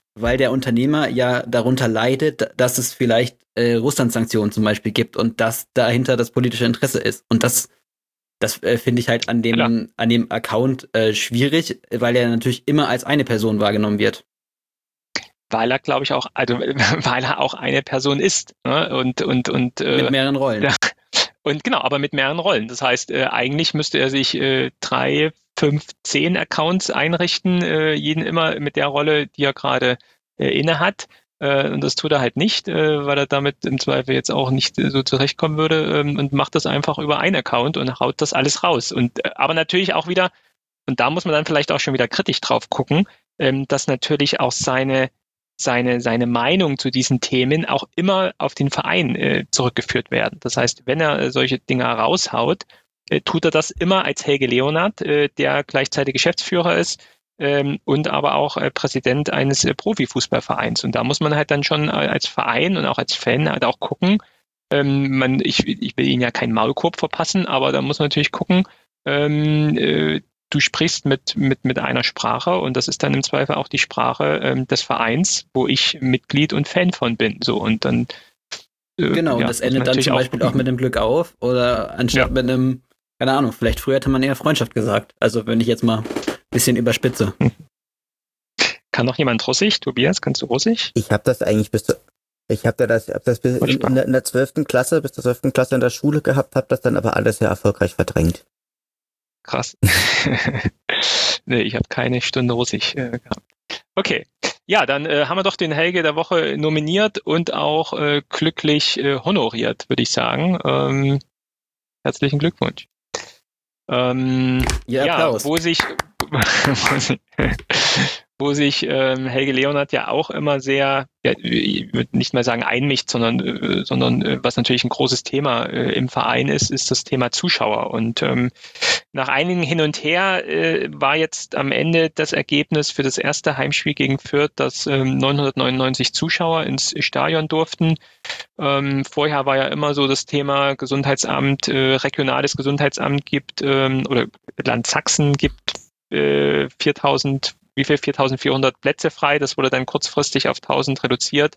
weil der Unternehmer ja darunter leidet, dass es vielleicht Russland-Sanktionen zum Beispiel gibt und dass dahinter das politische Interesse ist. Und das finde ich halt an dem Account schwierig, weil er natürlich immer als eine Person wahrgenommen wird. Weil er, glaube ich, auch, also weil er auch eine Person ist. Ne? Und mit mehreren Rollen. Ja, und genau, aber mit mehreren Rollen. Das heißt, eigentlich müsste er sich 3, 5, 10 Accounts einrichten, jeden immer mit der Rolle, die er gerade inne hat. Und das tut er halt nicht, weil er damit im Zweifel jetzt auch nicht so zurechtkommen würde, und macht das einfach über einen Account und haut das alles raus. Und aber natürlich auch wieder, und da muss man dann vielleicht auch schon wieder kritisch drauf gucken, dass natürlich auch seine Meinung zu diesen Themen auch immer auf den Verein zurückgeführt werden. Das heißt, wenn er solche Dinge raushaut, tut er das immer als Helge Leonard, der gleichzeitig Geschäftsführer ist, und aber auch Präsident eines Profifußballvereins. Und da muss man halt dann schon als Verein und auch als Fan halt auch gucken, ich will ihnen ja keinen Maulkorb verpassen, aber da muss man natürlich gucken, du sprichst mit einer Sprache und das ist dann im Zweifel auch die Sprache des Vereins, wo ich Mitglied und Fan von bin. So, und dann genau, und das endet dann zum Beispiel auch mit dem Glück auf oder anstatt mit einem, keine Ahnung, vielleicht früher hätte man eher Freundschaft gesagt. Also wenn ich jetzt mal ein bisschen überspitze. Kann noch jemand Russisch? Tobias, kannst du Russisch? Ich habe das eigentlich bis in der 12. Klasse, bis zur 12. Klasse in der Schule gehabt, habe das dann aber alles sehr erfolgreich verdrängt. Krass. Nee, ich habe keine Stunde Russisch gehabt. Okay. Ja, dann haben wir doch den Helge der Woche nominiert und auch glücklich honoriert, würde ich sagen. Herzlichen Glückwunsch. Applaus. Wo sich Helge Leonard ja auch immer sehr, ich würde nicht mal sagen einmischt, sondern was natürlich ein großes Thema im Verein ist das Thema Zuschauer. Und nach einigen Hin und Her war jetzt am Ende das Ergebnis für das erste Heimspiel gegen Fürth, dass 999 Zuschauer ins Stadion durften. Vorher war ja immer so das Thema Gesundheitsamt, regionales Gesundheitsamt gibt oder Land Sachsen gibt 4.400 Plätze frei. Das wurde dann kurzfristig auf 1.000 reduziert.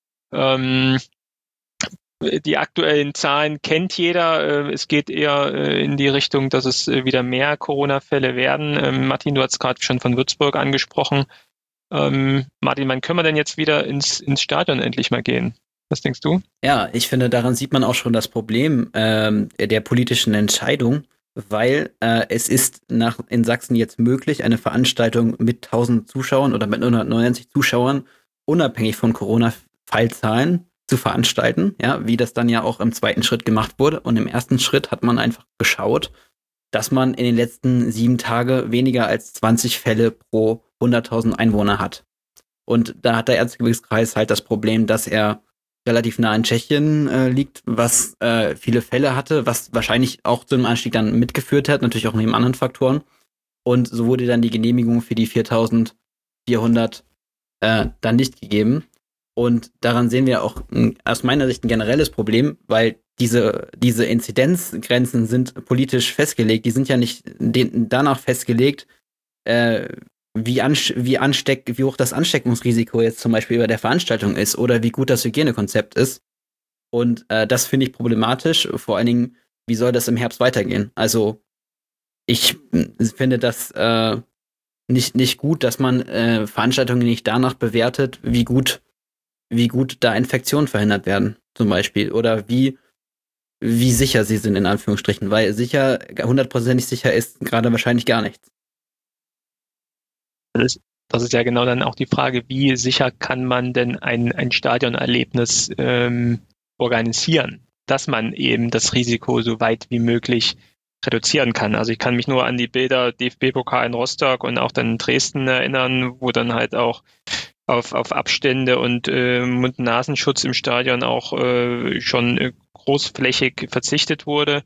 Die aktuellen Zahlen kennt jeder. Es geht eher in die Richtung, dass es wieder mehr Corona-Fälle werden. Martin, du hast gerade schon von Würzburg angesprochen. Martin, wann können wir denn jetzt wieder ins Stadion endlich mal gehen? Was denkst du? Ja, ich finde, daran sieht man auch schon das Problem der politischen Entscheidung, weil es ist in Sachsen jetzt möglich, eine Veranstaltung mit 1.000 Zuschauern oder mit 190 Zuschauern unabhängig von Corona-Fallzahlen zu veranstalten, ja, wie das dann ja auch im zweiten Schritt gemacht wurde. Und im ersten Schritt hat man einfach geschaut, dass man in den letzten 7 Tagen weniger als 20 Fälle pro 100.000 Einwohner hat. Und da hat der Erzgebirgskreis halt das Problem, dass er relativ nah in Tschechien liegt, was viele Fälle hatte, was wahrscheinlich auch zu einem Anstieg dann mitgeführt hat, natürlich auch neben anderen Faktoren. Und so wurde dann die Genehmigung für die 4.400 dann nicht gegeben. Und daran sehen wir auch aus meiner Sicht ein generelles Problem, weil diese Inzidenzgrenzen sind politisch festgelegt. Die sind ja nicht danach festgelegt, wie hoch das Ansteckungsrisiko jetzt zum Beispiel bei der Veranstaltung ist oder wie gut das Hygienekonzept ist. Und das finde ich problematisch. Vor allen Dingen, wie soll das im Herbst weitergehen? Also ich finde das nicht gut, dass man Veranstaltungen nicht danach bewertet, wie gut da Infektionen verhindert werden, zum Beispiel. Oder wie sicher sie sind, in Anführungsstrichen. Weil sicher, 100%ig sicher ist gerade wahrscheinlich gar nichts. Das ist ja genau dann auch die Frage, wie sicher kann man denn ein Stadionerlebnis organisieren, dass man eben das Risiko so weit wie möglich reduzieren kann. Also ich kann mich nur an die Bilder DFB-Pokal in Rostock und auch dann in Dresden erinnern, wo dann halt auch auf Abstände und Mund-Nasenschutz im Stadion auch schon großflächig verzichtet wurde.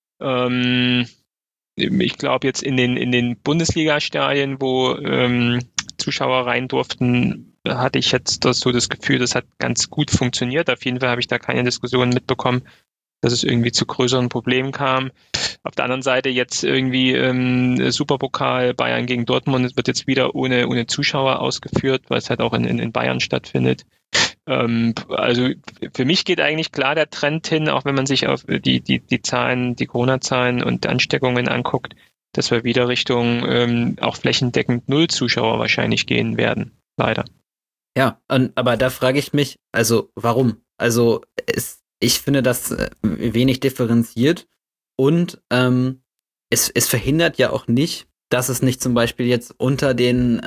Ich glaube jetzt in den Bundesliga-Stadien, wo Zuschauer rein durften, hatte ich jetzt so das Gefühl, das hat ganz gut funktioniert. Auf jeden Fall habe ich da keine Diskussionen mitbekommen. dass es irgendwie zu größeren Problemen kam. Auf der anderen Seite jetzt irgendwie Superpokal Bayern gegen Dortmund, es wird jetzt wieder ohne Zuschauer ausgeführt, weil es halt auch in Bayern stattfindet. Also für mich geht eigentlich klar der Trend hin, auch wenn man sich auf die Zahlen, die Corona-Zahlen und Ansteckungen anguckt, dass wir wieder Richtung auch flächendeckend Null Zuschauer wahrscheinlich gehen werden, leider. Ja, aber da frage ich mich, also warum? Also ich finde das wenig differenziert und es verhindert ja auch nicht, dass es nicht zum Beispiel jetzt unter den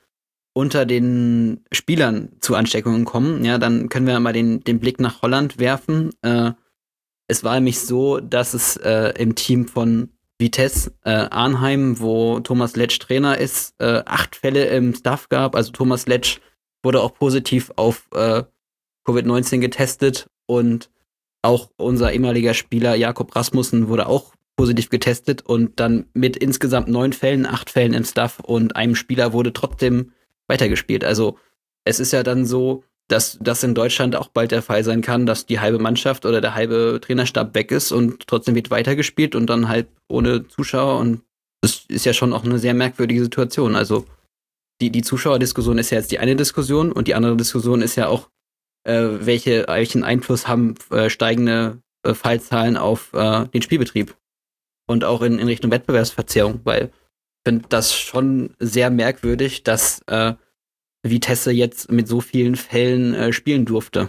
Spielern zu Ansteckungen kommen. Ja, dann können wir mal den Blick nach Holland werfen. Es war nämlich so, dass es im Team von Vitesse Arnheim, wo Thomas Letsch Trainer ist, 8 Fälle im Staff gab. Also Thomas Letsch wurde auch positiv auf Covid-19 getestet und auch unser ehemaliger Spieler Jakob Rasmussen wurde auch positiv getestet und dann mit insgesamt 9 Fällen, 8 Fällen im Staff und einem Spieler wurde trotzdem weitergespielt. Also es ist ja dann so, dass das in Deutschland auch bald der Fall sein kann, dass die halbe Mannschaft oder der halbe Trainerstab weg ist und trotzdem wird weitergespielt und dann halt ohne Zuschauer und das ist ja schon auch eine sehr merkwürdige Situation. Also die Zuschauerdiskussion ist ja jetzt die eine Diskussion und die andere Diskussion ist ja auch, welchen Einfluss haben steigende Fallzahlen auf den Spielbetrieb und auch in Richtung Wettbewerbsverzerrung, weil ich finde das schon sehr merkwürdig, dass Vitesse jetzt mit so vielen Fällen spielen durfte.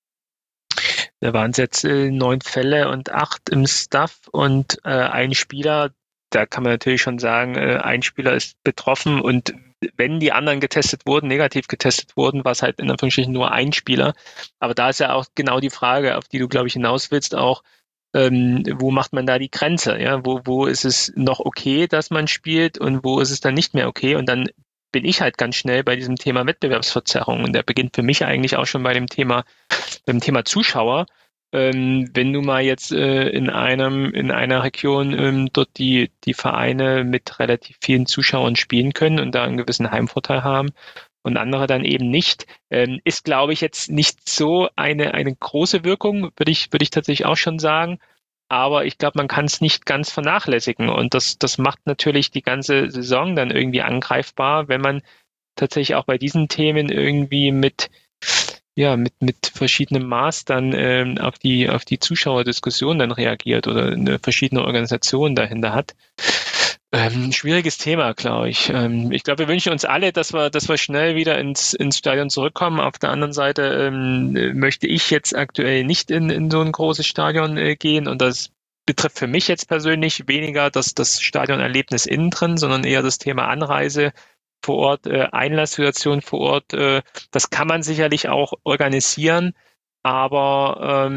Da waren es jetzt 9 Fälle und 8 im Staff und ein Spieler, da kann man natürlich schon sagen, ein Spieler ist betroffen und wenn die anderen getestet wurden, negativ getestet wurden, war es halt in Anführungsstrichen nur ein Spieler. Aber da ist ja auch genau die Frage, auf die du, glaube ich, hinaus willst, auch, wo macht man da die Grenze? Ja? Wo ist es noch okay, dass man spielt und wo ist es dann nicht mehr okay? Und dann bin ich halt ganz schnell bei diesem Thema Wettbewerbsverzerrung. Und der beginnt für mich eigentlich auch schon beim Thema Zuschauer. Wenn du mal jetzt in einer Region dort die Vereine mit relativ vielen Zuschauern spielen können und da einen gewissen Heimvorteil haben und andere dann eben nicht, ist, glaube ich, jetzt nicht so eine große Wirkung, würde ich tatsächlich auch schon sagen. Aber ich glaube, man kann es nicht ganz vernachlässigen. Und das macht natürlich die ganze Saison dann irgendwie angreifbar, wenn man tatsächlich auch bei diesen Themen irgendwie mit verschiedenem Maß dann auf die Zuschauerdiskussion dann reagiert oder eine verschiedene Organisation dahinter hat. Schwieriges Thema, glaube ich. Ich glaube, wir wünschen uns alle, dass wir schnell wieder ins Stadion zurückkommen. Auf der anderen Seite möchte ich jetzt aktuell nicht in so ein großes Stadion gehen und das betrifft für mich jetzt persönlich weniger das Stadionerlebnis innen drin, sondern eher das Thema Anreise vor Ort, Einlasssituation vor Ort. Das kann man sicherlich auch organisieren, aber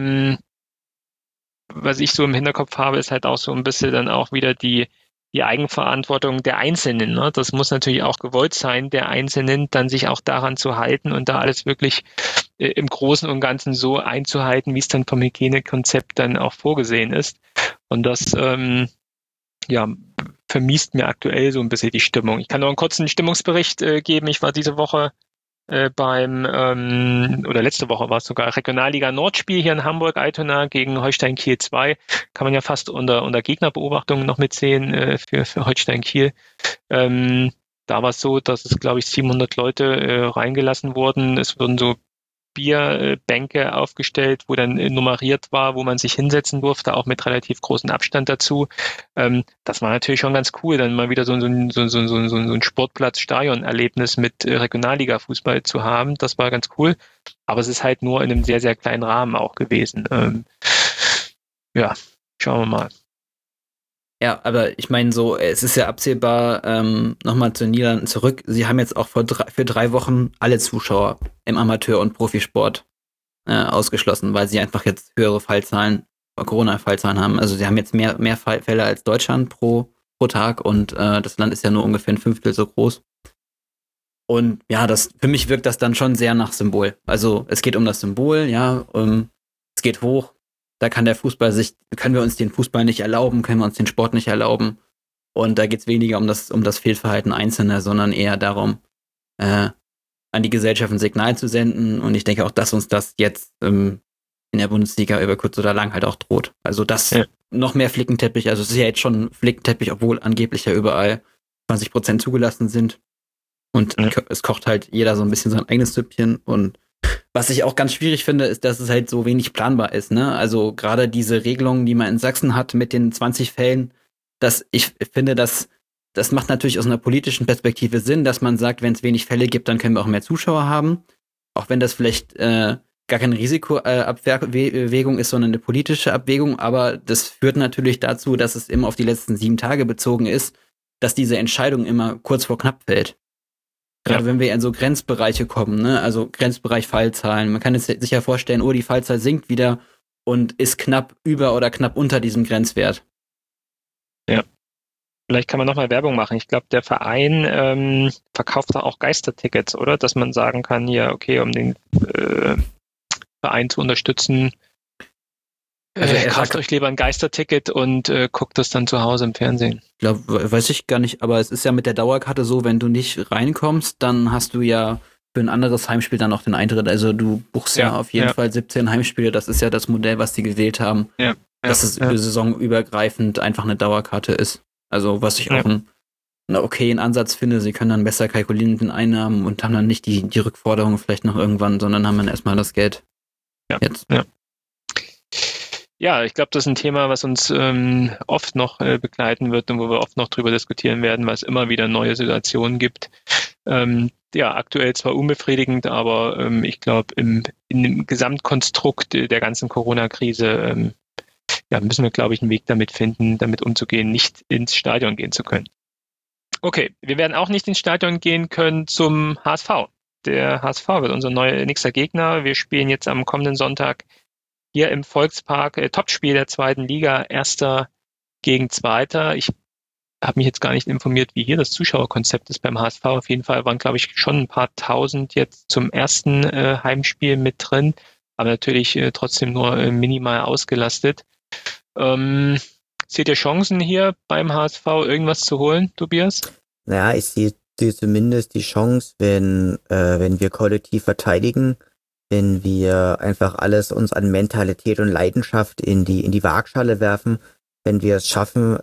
was ich so im Hinterkopf habe, ist halt auch so ein bisschen dann auch wieder die Eigenverantwortung der Einzelnen. Ne? Das muss natürlich auch gewollt sein, der Einzelnen dann sich auch daran zu halten und da alles wirklich im Großen und Ganzen so einzuhalten, wie es dann vom Hygienekonzept dann auch vorgesehen ist. Und das vermiest mir aktuell so ein bisschen die Stimmung. Ich kann noch einen kurzen Stimmungsbericht geben. Ich war diese Woche oder letzte Woche war es sogar Regionalliga Nordspiel hier in Hamburg, Altona gegen Holstein Kiel 2. Kann man ja fast unter Gegnerbeobachtung noch mitsehen für Holstein Kiel. Da war es so, dass es, glaube ich, 700 Leute reingelassen wurden. Es wurden so Bierbänke aufgestellt, wo dann nummeriert war, wo man sich hinsetzen durfte, auch mit relativ großem Abstand dazu. Das war natürlich schon ganz cool, dann mal wieder so ein Sportplatz-Stadion-Erlebnis mit Regionalliga-Fußball zu haben. Das war ganz cool. Aber es ist halt nur in einem sehr, sehr kleinen Rahmen auch gewesen. Schauen wir mal. Ja, aber ich meine so, es ist ja absehbar, nochmal zu den Niederlanden zurück. Sie haben jetzt auch für 3 Wochen alle Zuschauer im Amateur- und Profisport ausgeschlossen, weil sie einfach jetzt höhere Fallzahlen, Corona-Fallzahlen haben. Also sie haben jetzt mehr Fälle als Deutschland pro Tag und das Land ist ja nur ungefähr 1/5 so groß. Und ja, für mich wirkt das dann schon sehr nach Symbol. Also es geht um das Symbol, ja, es geht hoch. Da können wir uns den Fußball nicht erlauben, können wir uns den Sport nicht erlauben. Und da geht es weniger um das Fehlverhalten Einzelner, sondern eher darum, an die Gesellschaft ein Signal zu senden. Und ich denke auch, dass uns das jetzt in der Bundesliga über kurz oder lang halt auch droht. Also das noch mehr Flickenteppich, also es ist ja jetzt schon Flickenteppich, obwohl angeblich ja überall 20% zugelassen sind. Und es kocht halt jeder so ein bisschen sein eigenes Süppchen. Und was ich auch ganz schwierig finde, ist, dass es halt so wenig planbar ist, ne? Also gerade diese Regelung, die man in Sachsen hat mit den 20 Fällen, ich finde, das macht natürlich aus einer politischen Perspektive Sinn, dass man sagt, wenn es wenig Fälle gibt, dann können wir auch mehr Zuschauer haben. Auch wenn das vielleicht gar keine Risikoabwägung ist, sondern eine politische Abwägung. Aber das führt natürlich dazu, dass es immer auf die letzten 7 Tage bezogen ist, dass diese Entscheidung immer kurz vor knapp fällt. Gerade wenn wir in so Grenzbereiche kommen, ne? Also Grenzbereich Fallzahlen. Man kann sich ja vorstellen, die Fallzahl sinkt wieder und ist knapp über oder knapp unter diesem Grenzwert. Ja. Vielleicht kann man nochmal Werbung machen. Ich glaube, der Verein verkauft da auch Geistertickets, oder? Dass man sagen kann, hier, okay, um den Verein zu unterstützen, kauft euch lieber ein Geisterticket und guckt das dann zu Hause im Fernsehen. Ich glaube, weiß ich gar nicht, aber es ist ja mit der Dauerkarte so, wenn du nicht reinkommst, dann hast du ja für ein anderes Heimspiel dann auch den Eintritt. Also du buchst ja auf jeden Fall 17 Heimspiele. Das ist ja das Modell, was die gewählt haben. Dass es saisonübergreifend einfach eine Dauerkarte ist. Also was ich auch einen okayen Ansatz finde. Sie können dann besser kalkulieren mit den Einnahmen und haben dann nicht die Rückforderung vielleicht noch irgendwann, sondern haben dann erstmal das Geld. Jetzt. Ja, ich glaube, das ist ein Thema, was uns oft noch begleiten wird und wo wir oft noch drüber diskutieren werden, weil es immer wieder neue Situationen gibt. Aktuell zwar unbefriedigend, aber ich glaube, in dem Gesamtkonstrukt der ganzen Corona-Krise müssen wir, glaube ich, einen Weg damit finden, damit umzugehen, nicht ins Stadion gehen zu können. Okay, wir werden auch nicht ins Stadion gehen können zum HSV. Der HSV wird unser nächster Gegner. Wir spielen jetzt am kommenden Sonntag hier im Volkspark, Topspiel der 2. Liga, 1. gegen 2. Ich habe mich jetzt gar nicht informiert, wie hier das Zuschauerkonzept ist beim HSV. Auf jeden Fall waren, glaube ich, schon ein paar tausend jetzt zum ersten Heimspiel mit drin, aber natürlich trotzdem nur minimal ausgelastet. Seht ihr Chancen hier beim HSV, irgendwas zu holen, Tobias? Naja, ich sehe zumindest die Chance, wenn wir kollektiv verteidigen, wenn wir einfach alles uns an Mentalität und Leidenschaft in die Waagschale werfen, wenn wir es schaffen,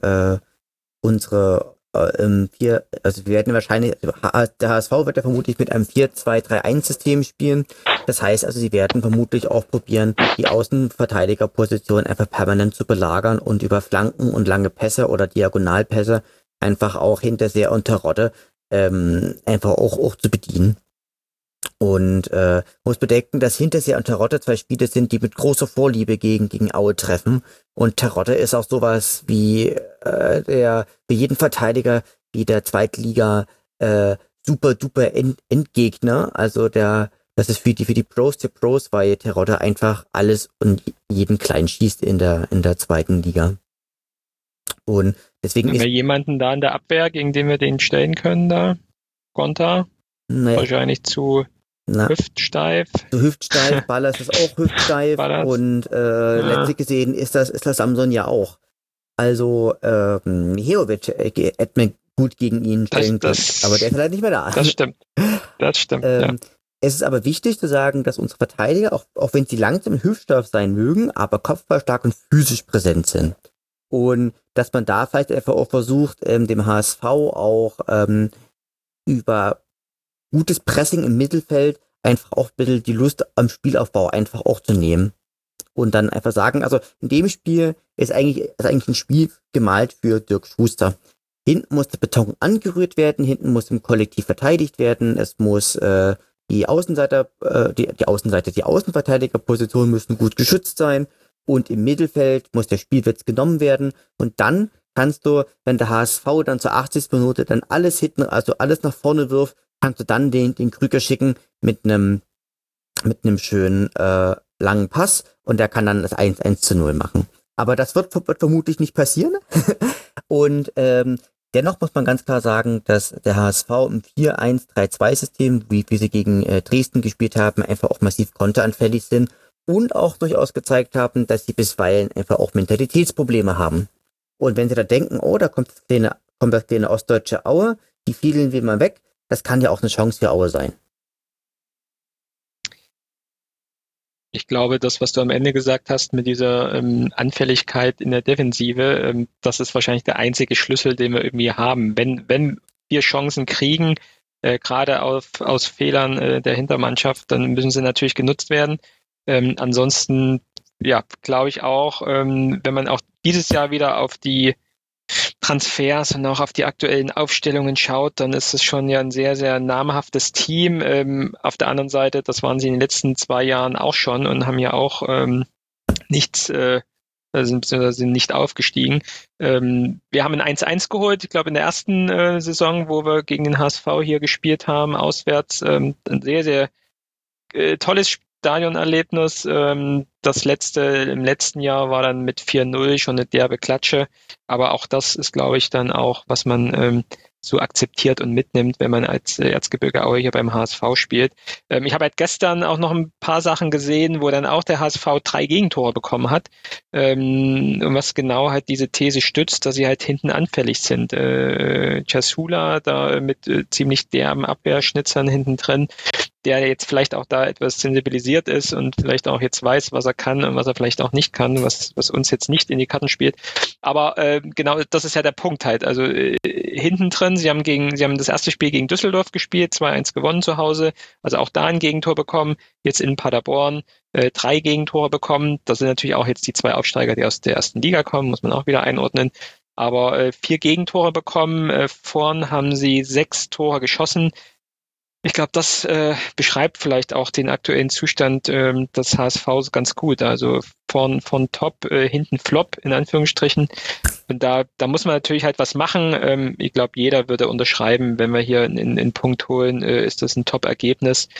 wir werden wahrscheinlich, der HSV wird ja vermutlich mit einem 4-2-3-1-System spielen. Das heißt also, sie werden vermutlich auch probieren, die Außenverteidigerposition einfach permanent zu belagern und über Flanken und lange Pässe oder Diagonalpässe einfach auch Hinterseher und Terodde einfach auch zu bedienen. Und muss bedenken, dass Hinterseher und Terodde 2 Spiele sind, die mit großer Vorliebe gegen Aue treffen. Und Terodde ist auch sowas wie für jeden Verteidiger wie der Zweitliga super duper Endgegner. Also das ist für die Pros der Pros, weil Terodde einfach alles und jeden klein schießt in der 2. Liga. Und deswegen haben wir jemanden da in der Abwehr, gegen den wir den stellen können da? Gonta? Wahrscheinlich zu hüftsteif. Zu hüftsteif, Ballas ist auch hüftsteif und letztlich gesehen ist das Samson ja auch. Also Miherovic hätte man gut gegen ihn stellen können, aber der ist leider nicht mehr da. Das stimmt. Es ist aber wichtig zu sagen, dass unsere Verteidiger, auch wenn sie langsam und hüftsteif sein mögen, aber kopfballstark und physisch präsent sind. Und dass man da vielleicht einfach auch versucht, dem HSV auch über gutes Pressing im Mittelfeld einfach auch ein bisschen die Lust am Spielaufbau einfach auch zu nehmen. Und dann einfach sagen, also in dem Spiel ist eigentlich ein Spiel gemalt für Dirk Schuster. Hinten muss der Beton angerührt werden, hinten muss im Kollektiv verteidigt werden, es muss die Außenverteidigerpositionen müssen gut geschützt sein und im Mittelfeld muss der Spielwitz genommen werden und dann kannst du, wenn der HSV dann zur 80. Minute dann alles hinten, also alles nach vorne wirft, kannst du dann den Krüger schicken mit einem schönen langen Pass und der kann dann das 1-1-0 machen. Aber das wird vermutlich nicht passieren. Und dennoch muss man ganz klar sagen, dass der HSV im 4-1-3-2-System, wie sie gegen Dresden gespielt haben, einfach auch massiv konteranfällig sind und auch durchaus gezeigt haben, dass sie bisweilen einfach auch Mentalitätsprobleme haben. Und wenn sie da denken, oh, da kommt das kleine ostdeutsche Aue, die fiedeln wir mal weg, das kann ja auch eine Chance für Aue sein. Ich glaube, das, was du am Ende gesagt hast mit dieser Anfälligkeit in der Defensive, das ist wahrscheinlich der einzige Schlüssel, den wir irgendwie haben. Wenn wir Chancen kriegen, gerade aus Fehlern der Hintermannschaft, dann müssen sie natürlich genutzt werden. Ansonsten, ja, glaube ich auch, wenn man auch dieses Jahr wieder auf die Transfers und auch auf die aktuellen Aufstellungen schaut, dann ist es schon ja ein sehr, sehr namhaftes Team. Auf der anderen Seite, das waren sie in den letzten 2 Jahren auch schon und haben ja auch nichts, sind nicht aufgestiegen. Wir haben ein 1-1 geholt, ich glaube in der ersten Saison, wo wir gegen den HSV hier gespielt haben, auswärts. Ein sehr, sehr tolles Stadionerlebnis. Im letzten Jahr war dann mit 4-0 schon eine derbe Klatsche. Aber auch das ist, glaube ich, dann auch, was man so akzeptiert und mitnimmt, wenn man als Erzgebirge Aue hier beim HSV spielt. Ich habe halt gestern auch noch ein paar Sachen gesehen, wo dann auch der HSV 3 Gegentore bekommen hat. Und was genau halt diese These stützt, dass sie halt hinten anfällig sind. Chasula da mit ziemlich derben Abwehrschnitzern hinten drin, der jetzt vielleicht auch da etwas sensibilisiert ist und vielleicht auch jetzt weiß, was er kann und was er vielleicht auch nicht kann, was uns jetzt nicht in die Karten spielt. Aber genau, das ist ja der Punkt halt. Also hinten drin, sie haben das erste Spiel gegen Düsseldorf gespielt, 2-1 gewonnen zu Hause, also auch da ein Gegentor bekommen, jetzt in Paderborn 3 Gegentore bekommen. Das sind natürlich auch jetzt die 2 Aufsteiger, die aus der ersten Liga kommen, muss man auch wieder einordnen. Aber 4 Gegentore bekommen, vorn haben sie 6 Tore geschossen. Ich glaube, das beschreibt vielleicht auch den aktuellen Zustand des HSV ganz gut. Also von Top, hinten Flop, in Anführungsstrichen. Und da muss man natürlich halt was machen. Ich glaube, jeder würde unterschreiben, wenn wir hier einen Punkt holen, ist das ein Top-Ergebnis.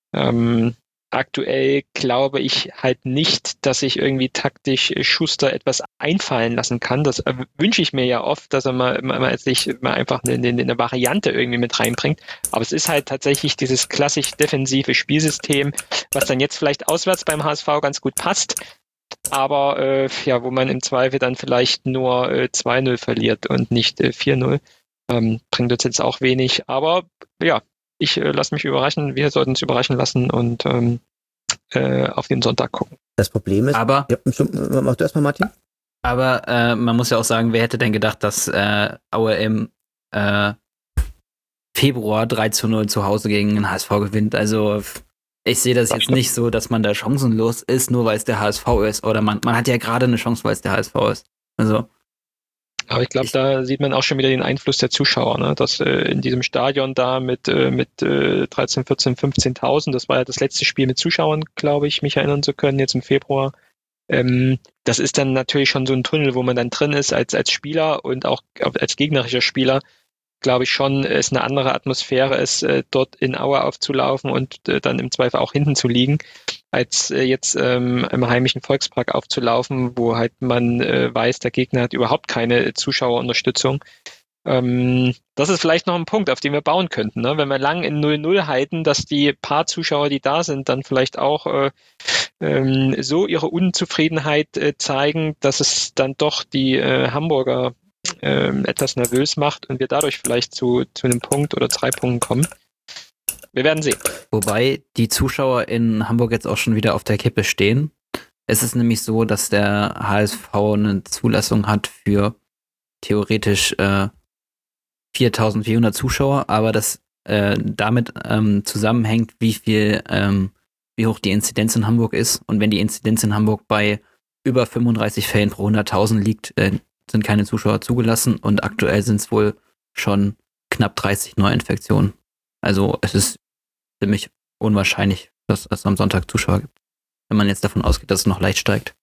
Aktuell glaube ich halt nicht, dass sich irgendwie taktisch Schuster etwas einfallen lassen kann. Das wünsche ich mir ja oft, dass er mal einfach eine Variante irgendwie mit reinbringt. Aber es ist halt tatsächlich dieses klassisch defensive Spielsystem, was dann jetzt vielleicht auswärts beim HSV ganz gut passt. Aber ja, wo man im Zweifel dann vielleicht nur 2-0 verliert und nicht 4-0. Bringt uns jetzt auch wenig. Aber ja, ich lasse mich überraschen. Wir sollten uns überraschen lassen und auf den Sonntag gucken. Das Problem ist, aber mach du erstmal, Martin. Aber man muss ja auch sagen, wer hätte denn gedacht, dass Aue im Februar 3-0 zu Hause gegen den HSV gewinnt. Also ich sehe das jetzt nicht so, dass man da chancenlos ist, nur weil es der HSV ist. Oder man hat ja gerade eine Chance, weil es der HSV ist. Also aber ich glaube, da sieht man auch schon wieder den Einfluss der Zuschauer, ne? Dass in diesem Stadion da mit 13, 14, 15.000, das war ja das letzte Spiel mit Zuschauern, glaube ich, mich erinnern zu können, jetzt im Februar. Das ist dann natürlich schon so ein Tunnel, wo man dann drin ist als Spieler und auch als gegnerischer Spieler, glaube ich schon, es eine andere Atmosphäre ist, dort in Aue aufzulaufen und dann im Zweifel auch hinten zu liegen, als jetzt im heimischen Volkspark aufzulaufen, wo halt man weiß, der Gegner hat überhaupt keine Zuschauerunterstützung. Das ist vielleicht noch ein Punkt, auf den wir bauen könnten, ne? Wenn wir lang in 0-0 halten, dass die paar Zuschauer, die da sind, dann vielleicht auch so ihre Unzufriedenheit zeigen, dass es dann doch die Hamburger etwas nervös macht und wir dadurch vielleicht zu einem Punkt oder 3 Punkten kommen. Wir werden sehen. Wobei die Zuschauer in Hamburg jetzt auch schon wieder auf der Kippe stehen. Es ist nämlich so, dass der HSV eine Zulassung hat für theoretisch 4.400 Zuschauer, aber das damit zusammenhängt, wie hoch die Inzidenz in Hamburg ist. Und wenn die Inzidenz in Hamburg bei über 35 Fällen pro 100.000 liegt, sind keine Zuschauer zugelassen und aktuell sind es wohl schon knapp 30 Neuinfektionen. Also es ist ziemlich unwahrscheinlich, dass es am Sonntag Zuschauer gibt, wenn man jetzt davon ausgeht, dass es noch leicht steigt.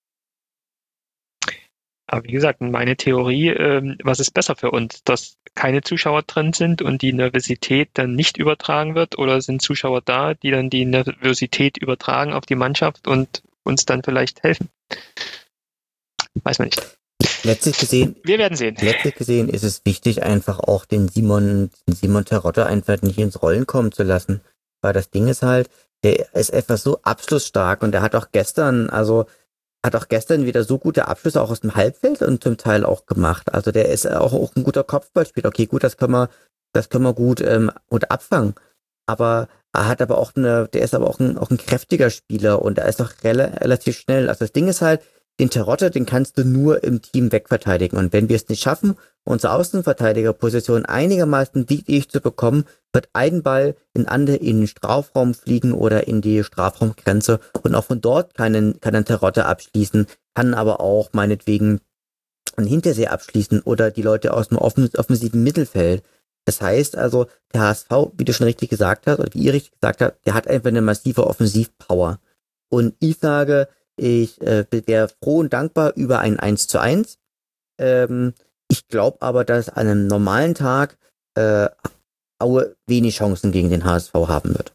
Aber wie gesagt, meine Theorie, was ist besser für uns, dass keine Zuschauer drin sind und die Nervosität dann nicht übertragen wird, oder sind Zuschauer da, die dann die Nervosität übertragen auf die Mannschaft und uns dann vielleicht helfen? Weiß man nicht. Letztlich gesehen, wir werden sehen. Letztlich gesehen ist es wichtig, einfach auch den Simon Terodde einfach nicht ins Rollen kommen zu lassen. Weil das Ding ist halt, der ist etwas so abschlussstark und der hat auch gestern wieder so gute Abschlüsse auch aus dem Halbfeld und zum Teil auch gemacht. Also der ist auch ein guter Kopfballspieler. Okay, gut, das können wir gut abfangen. Aber Der ist aber auch ein kräftiger Spieler und er ist auch relativ schnell. Also das Ding ist halt, den Terodde, den kannst du nur im Team wegverteidigen. Und wenn wir es nicht schaffen, unsere Außenverteidigerposition einigermaßen dicht zu bekommen, wird ein Ball in den Strafraum fliegen oder in die Strafraumgrenze. Und auch von dort kann ein Terodde abschließen, kann aber auch meinetwegen einen Hintersee abschließen oder die Leute aus dem offensiven Mittelfeld. Das heißt also, der HSV, wie du schon richtig gesagt hast, oder wie ihr richtig gesagt habt, der hat einfach eine massive Offensivpower. Und ich sage, ich wäre froh und dankbar über ein 1:1. Ich glaube aber, dass an einem normalen Tag Aue wenig Chancen gegen den HSV haben wird.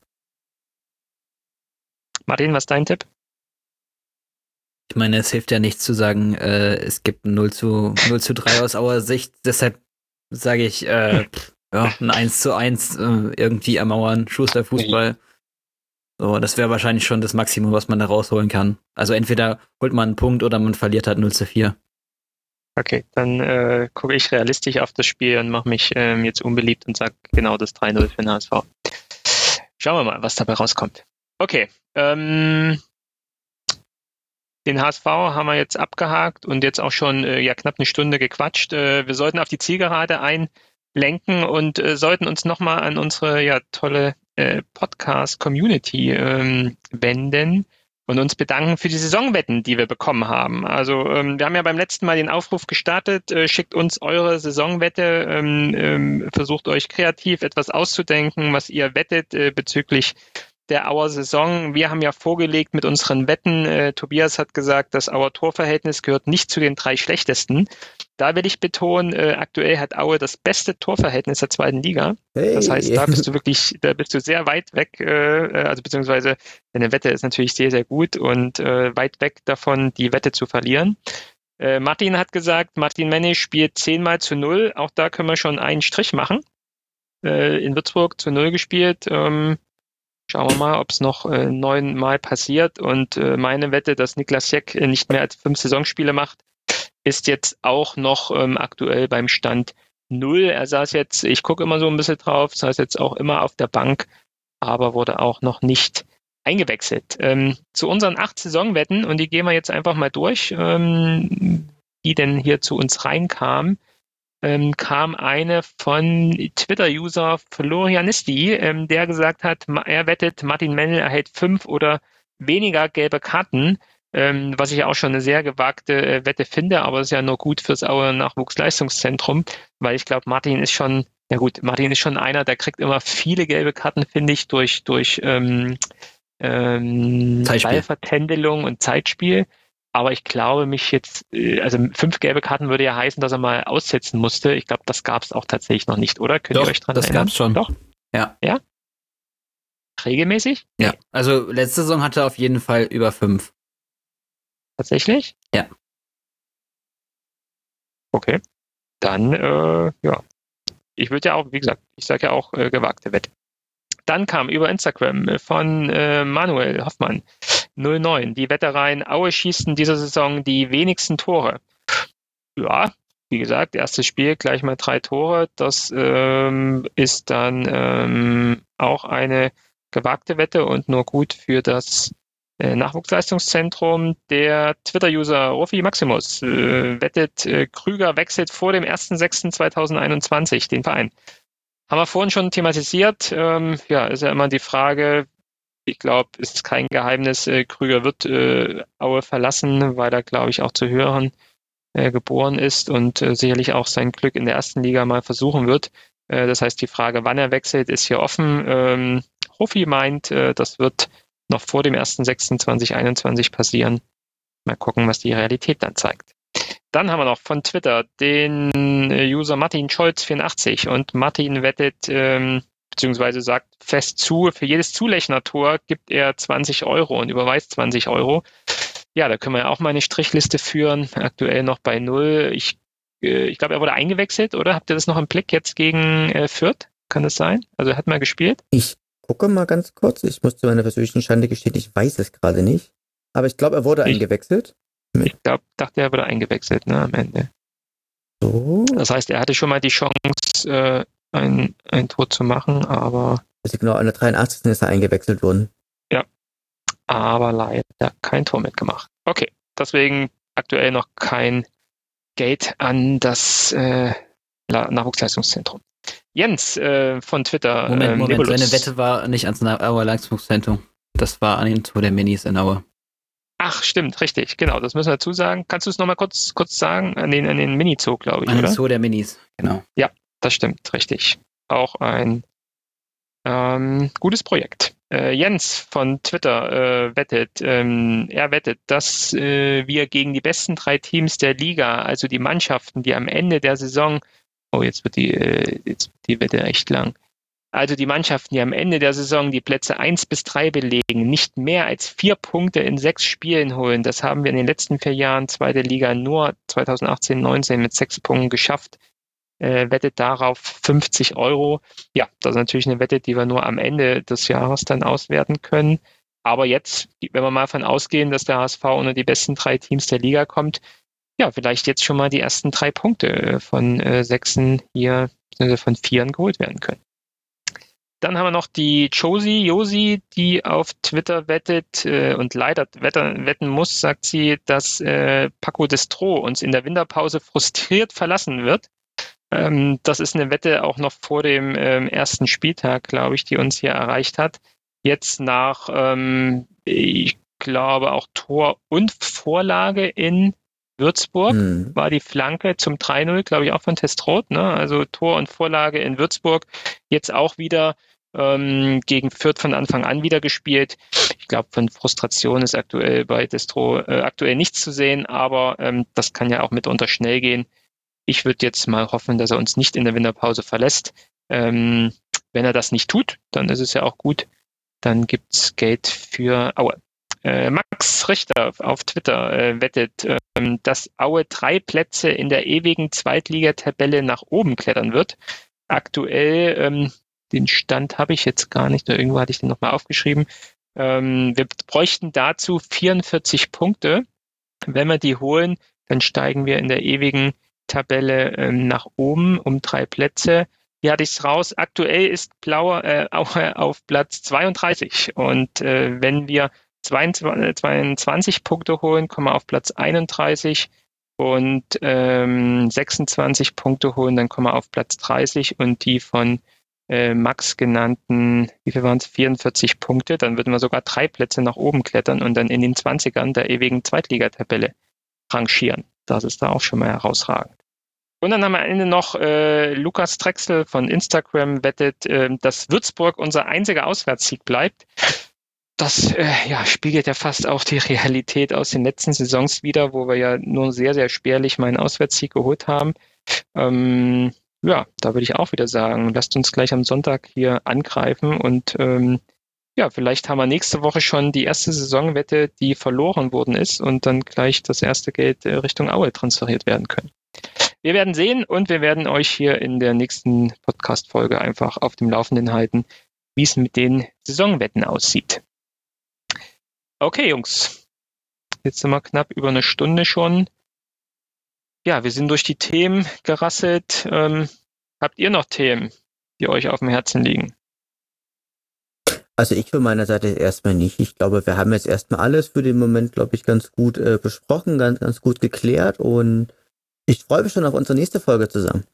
Martin, was ist dein Tipp? Ich meine, es hilft ja nichts zu sagen, es gibt ein 0:3 aus Auer Sicht, deshalb sage ich, ein 1:1 irgendwie ermauern, Schuster-Fußball. So, das wäre wahrscheinlich schon das Maximum, was man da rausholen kann. Also entweder holt man einen Punkt oder man verliert halt 0:4. Okay, dann gucke ich realistisch auf das Spiel und mache mich jetzt unbeliebt und sage genau das 3:0 für den HSV. Schauen wir mal, was dabei rauskommt. Okay, den HSV haben wir jetzt abgehakt und jetzt auch schon knapp eine Stunde gequatscht. Wir sollten auf die Zielgerade einlenken und sollten uns nochmal an unsere tolle Podcast-Community wenden und uns bedanken für die Saisonwetten, die wir bekommen haben. Also wir haben ja beim letzten Mal den Aufruf gestartet, schickt uns eure Saisonwette, versucht euch kreativ etwas auszudenken, was ihr wettet bezüglich der Auer Saison. Wir haben ja vorgelegt mit unseren Wetten. Tobias hat gesagt, das Auer Torverhältnis gehört nicht zu den 3 schlechtesten. Da will ich betonen, aktuell hat Aue das beste Torverhältnis der 2. Liga. Hey. Das heißt, da bist du sehr weit weg, also beziehungsweise deine Wette ist natürlich sehr, sehr gut und weit weg davon, die Wette zu verlieren. Martin hat gesagt, Martin Menne spielt 10-0. Auch da können wir schon einen Strich machen. In Würzburg 0 gespielt. Schauen wir mal, ob es noch 9-mal passiert. Und meine Wette, dass Niklas Jeck nicht mehr als 5 Saisonspiele macht, ist jetzt auch noch aktuell beim Stand 0. Er saß jetzt, ich gucke immer so ein bisschen drauf, saß jetzt auch immer auf der Bank, aber wurde auch noch nicht eingewechselt. Zu unseren 8 Saisonwetten, und die gehen wir jetzt einfach mal durch, die denn hier zu uns reinkamen. Kam eine von Twitter-User Florianisti, der gesagt hat, er wettet, Martin Mennel erhält 5 oder weniger gelbe Karten, was ich auch schon eine sehr gewagte Wette finde, aber es ist ja nur gut fürs Auer Nachwuchsleistungszentrum, weil ich glaube, Martin ist schon einer, der kriegt immer viele gelbe Karten, finde ich, durch Ballvertändelung und Zeitspiel. Aber ich glaube, 5 gelbe Karten würde ja heißen, dass er mal aussetzen musste. Ich glaube, das gab es auch tatsächlich noch nicht, oder? Könnt ihr euch dran erinnern? Das gab es schon. Doch? Ja. Ja? Regelmäßig? Ja. Also letzte Saison hatte er auf jeden Fall über 5. Tatsächlich? Ja. Okay. Dann, ich würde ja auch, wie gesagt, ich sage ja auch gewagte Wette. Dann kam über Instagram von Manuel Hoffmann 09 die Wette rein, Aue schießt in dieser Saison die wenigsten Tore. Ja, wie gesagt, erstes Spiel, gleich mal 3 Tore. Das ist dann auch eine gewagte Wette und nur gut für das Nachwuchsleistungszentrum. Der Twitter-User Rofi Maximus wettet, Krüger wechselt vor dem 1.6.2021 den Verein. Haben wir vorhin schon thematisiert. Ist ja immer die Frage, ich glaube, es ist kein Geheimnis, Krüger wird Aue verlassen, weil er, glaube ich, auch zu Höheren geboren ist und sicherlich auch sein Glück in der 1. Liga mal versuchen wird. Das heißt, die Frage, wann er wechselt, ist hier offen. Rofi meint, das wird noch vor dem 1.6.2021 passieren. Mal gucken, was die Realität dann zeigt. Dann haben wir noch von Twitter den User Martin Scholz 84 und Martin wettet, beziehungsweise sagt fest zu, für jedes Zulechner-Tor gibt er 20 Euro und überweist 20 Euro. Ja, da können wir ja auch mal eine Strichliste führen, aktuell noch bei 0. Ich glaube, er wurde eingewechselt, oder? Habt ihr das noch im Blick jetzt gegen Fürth? Kann das sein? Also er hat mal gespielt? Ich gucke mal ganz kurz, ich muss zu meiner persönlichen Schande gestehen, ich weiß es gerade nicht. Aber ich glaube, er wurde eingewechselt. Ich dachte, er wurde eingewechselt, am Ende. So. Das heißt, er hatte schon mal die Chance, ein Tor zu machen, aber Also genau, an der 83. ist er eingewechselt worden. Ja, aber leider kein Tor mitgemacht. Okay, deswegen aktuell noch kein Geld an das Nachwuchsleistungszentrum. Jens von Twitter. Moment, Nebulus. seine Wette war nicht ans Auer Leistungszentrum. Das war an den Tor der Minis in Aue. Ach, stimmt, richtig, genau, das müssen wir dazu sagen. Kannst du es nochmal kurz sagen? An den Mini-Zoo, glaube ich, An oder? den Zoo der Minis, genau. Ja, das stimmt, richtig. Auch ein gutes Projekt. Jens von Twitter wettet, er wettet, dass wir gegen die besten 3 Teams der Liga, also die Mannschaften, die am Ende der Saison, jetzt wird die Wette echt lang, also die Mannschaften, die am Ende der Saison die Plätze 1 bis 3 belegen, nicht mehr als 4 Punkte in 6 Spielen holen. Das haben wir in den letzten 4 Jahren zweite Liga nur 2018/19 mit 6 Punkten geschafft. Wettet darauf 50 Euro. Ja, das ist natürlich eine Wette, die wir nur am Ende des Jahres dann auswerten können. Aber jetzt, wenn wir mal davon ausgehen, dass der HSV unter die besten 3 Teams der Liga kommt, ja, vielleicht jetzt schon mal die ersten 3 Punkte von 6 hier, von 4 geholt werden können. Dann haben wir noch die Josie, die auf Twitter wettet und leider wetten muss, sagt sie, dass Paco Destro uns in der Winterpause frustriert verlassen wird. Das ist eine Wette auch noch vor dem ersten Spieltag, glaube ich, die uns hier erreicht hat. Jetzt nach, ich glaube, auch Tor und Vorlage in Würzburg war die Flanke zum 3-0, glaube ich, auch von Testroth. Ne? Also Tor und Vorlage in Würzburg. Jetzt auch wieder gegen Fürth von Anfang an wieder gespielt. Ich glaube, von Frustration ist aktuell bei Testroth aktuell nichts zu sehen, aber das kann ja auch mitunter schnell gehen. Ich würde jetzt mal hoffen, dass er uns nicht in der Winterpause verlässt. Wenn er das nicht tut, dann ist es ja auch gut. Dann gibt's Geld für Aue. Max Richter auf Twitter wettet, dass Aue 3 Plätze in der ewigen Zweitligatabelle nach oben klettern wird. Aktuell, den Stand habe ich jetzt gar nicht, oder irgendwo hatte ich den nochmal aufgeschrieben. Wir bräuchten dazu 44 Punkte. Wenn wir die holen, dann steigen wir in der ewigen Tabelle nach oben um 3 Plätze. Hier hatte ich es raus. Aktuell ist Aue auf Platz 32. Und wenn wir 22 Punkte holen, kommen wir auf Platz 31 und 26 Punkte holen, dann kommen wir auf Platz 30 und die von Max genannten, wie viel waren es? 44 Punkte, dann würden wir sogar 3 Plätze nach oben klettern und dann in den 20ern der ewigen Zweitligatabelle rangieren. Das ist da auch schon mal herausragend. Und dann haben wir am Ende noch Lukas Drechsel von Instagram wettet, dass Würzburg unser einziger Auswärtssieg bleibt. Das spiegelt ja fast auch die Realität aus den letzten Saisons wider, wo wir ja nur sehr, sehr spärlich mal einen Auswärtssieg geholt haben. Da würde ich auch wieder sagen, lasst uns gleich am Sonntag hier angreifen und vielleicht haben wir nächste Woche schon die erste Saisonwette, die verloren worden ist und dann gleich das erste Geld Richtung Aue transferiert werden können. Wir werden sehen und wir werden euch hier in der nächsten Podcast-Folge einfach auf dem Laufenden halten, wie es mit den Saisonwetten aussieht. Okay, Jungs, jetzt sind wir knapp über eine Stunde schon. Ja, wir sind durch die Themen gerasselt. Habt ihr noch Themen, die euch auf dem Herzen liegen? Also ich von meiner Seite erstmal nicht. Ich glaube, wir haben jetzt erstmal alles für den Moment, glaube ich, ganz gut besprochen, ganz gut geklärt und ich freue mich schon auf unsere nächste Folge zusammen.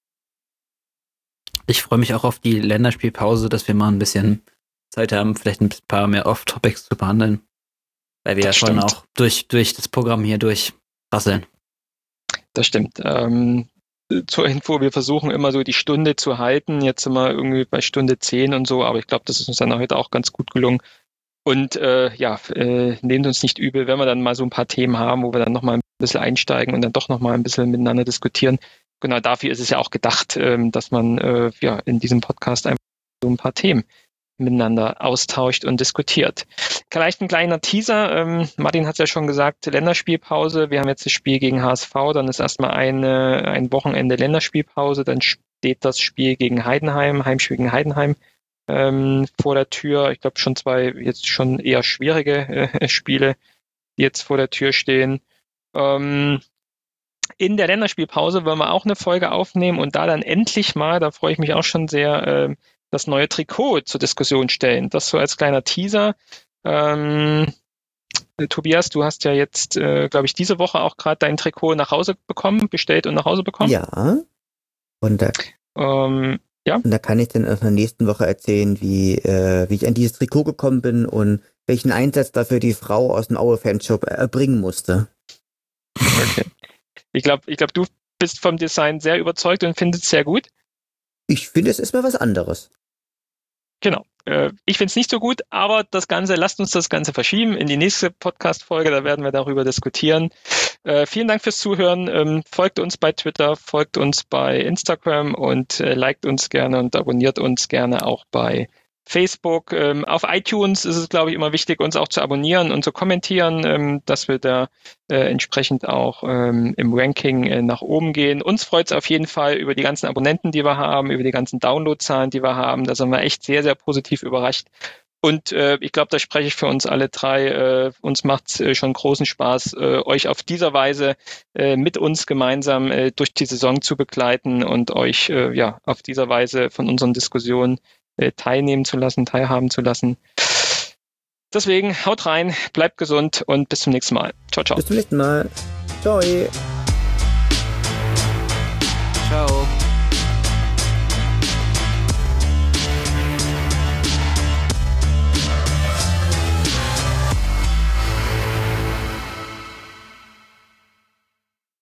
Ich freue mich auch auf die Länderspielpause, dass wir mal ein bisschen Zeit haben, vielleicht ein paar mehr Off-Topics zu behandeln. Weil wir ja schon auch durch das Programm hier durchrasseln. Das stimmt. Zur Info, wir versuchen immer so die Stunde zu halten. Jetzt sind wir irgendwie bei Stunde 10 und so, aber ich glaube, das ist uns dann heute auch ganz gut gelungen. Und nehmt uns nicht übel, wenn wir dann mal so ein paar Themen haben, wo wir dann nochmal ein bisschen einsteigen und dann doch nochmal ein bisschen miteinander diskutieren. Genau dafür ist es ja auch gedacht, dass man in diesem Podcast einfach so ein paar Themen miteinander austauscht und diskutiert. Vielleicht ein kleiner Teaser. Martin hat es ja schon gesagt, Länderspielpause. Wir haben jetzt das Spiel gegen HSV, dann ist erstmal ein Wochenende Länderspielpause, dann steht das Spiel gegen Heidenheim, Heimspiel gegen Heidenheim vor der Tür. Ich glaube schon 2 jetzt schon eher schwierige Spiele, die jetzt vor der Tür stehen. In der Länderspielpause wollen wir auch eine Folge aufnehmen und da dann endlich mal, da freue ich mich auch schon sehr, das neue Trikot zur Diskussion stellen. Das so als kleiner Teaser. Tobias, du hast ja jetzt, glaube ich, diese Woche auch gerade dein Trikot bestellt und nach Hause bekommen. Ja. Und da kann ich dann in der nächsten Woche erzählen, wie ich an dieses Trikot gekommen bin und welchen Einsatz dafür die Frau aus dem Aue-Fanshop erbringen musste. Okay. Ich glaube, du bist vom Design sehr überzeugt und findest es sehr gut. Ich finde, es ist mal was anderes. Genau. Ich finde es nicht so gut, aber lasst uns das Ganze verschieben in die nächste Podcast-Folge, da werden wir darüber diskutieren. Vielen Dank fürs Zuhören. Folgt uns bei Twitter, folgt uns bei Instagram und liked uns gerne und abonniert uns gerne auch bei Facebook. Auf iTunes ist es, glaube ich, immer wichtig, uns auch zu abonnieren und zu kommentieren, dass wir da entsprechend auch im Ranking nach oben gehen. Uns freut es auf jeden Fall über die ganzen Abonnenten, die wir haben, über die ganzen Downloadzahlen, die wir haben. Da sind wir echt sehr, sehr positiv überrascht. Und ich glaube, da spreche ich für uns alle drei. Uns macht es schon großen Spaß, euch auf dieser Weise mit uns gemeinsam durch die Saison zu begleiten und euch auf dieser Weise von unseren Diskussionen teilhaben zu lassen. Deswegen haut rein, bleibt gesund und bis zum nächsten Mal. Ciao, ciao. Bis zum nächsten Mal. Ciao. Ciao.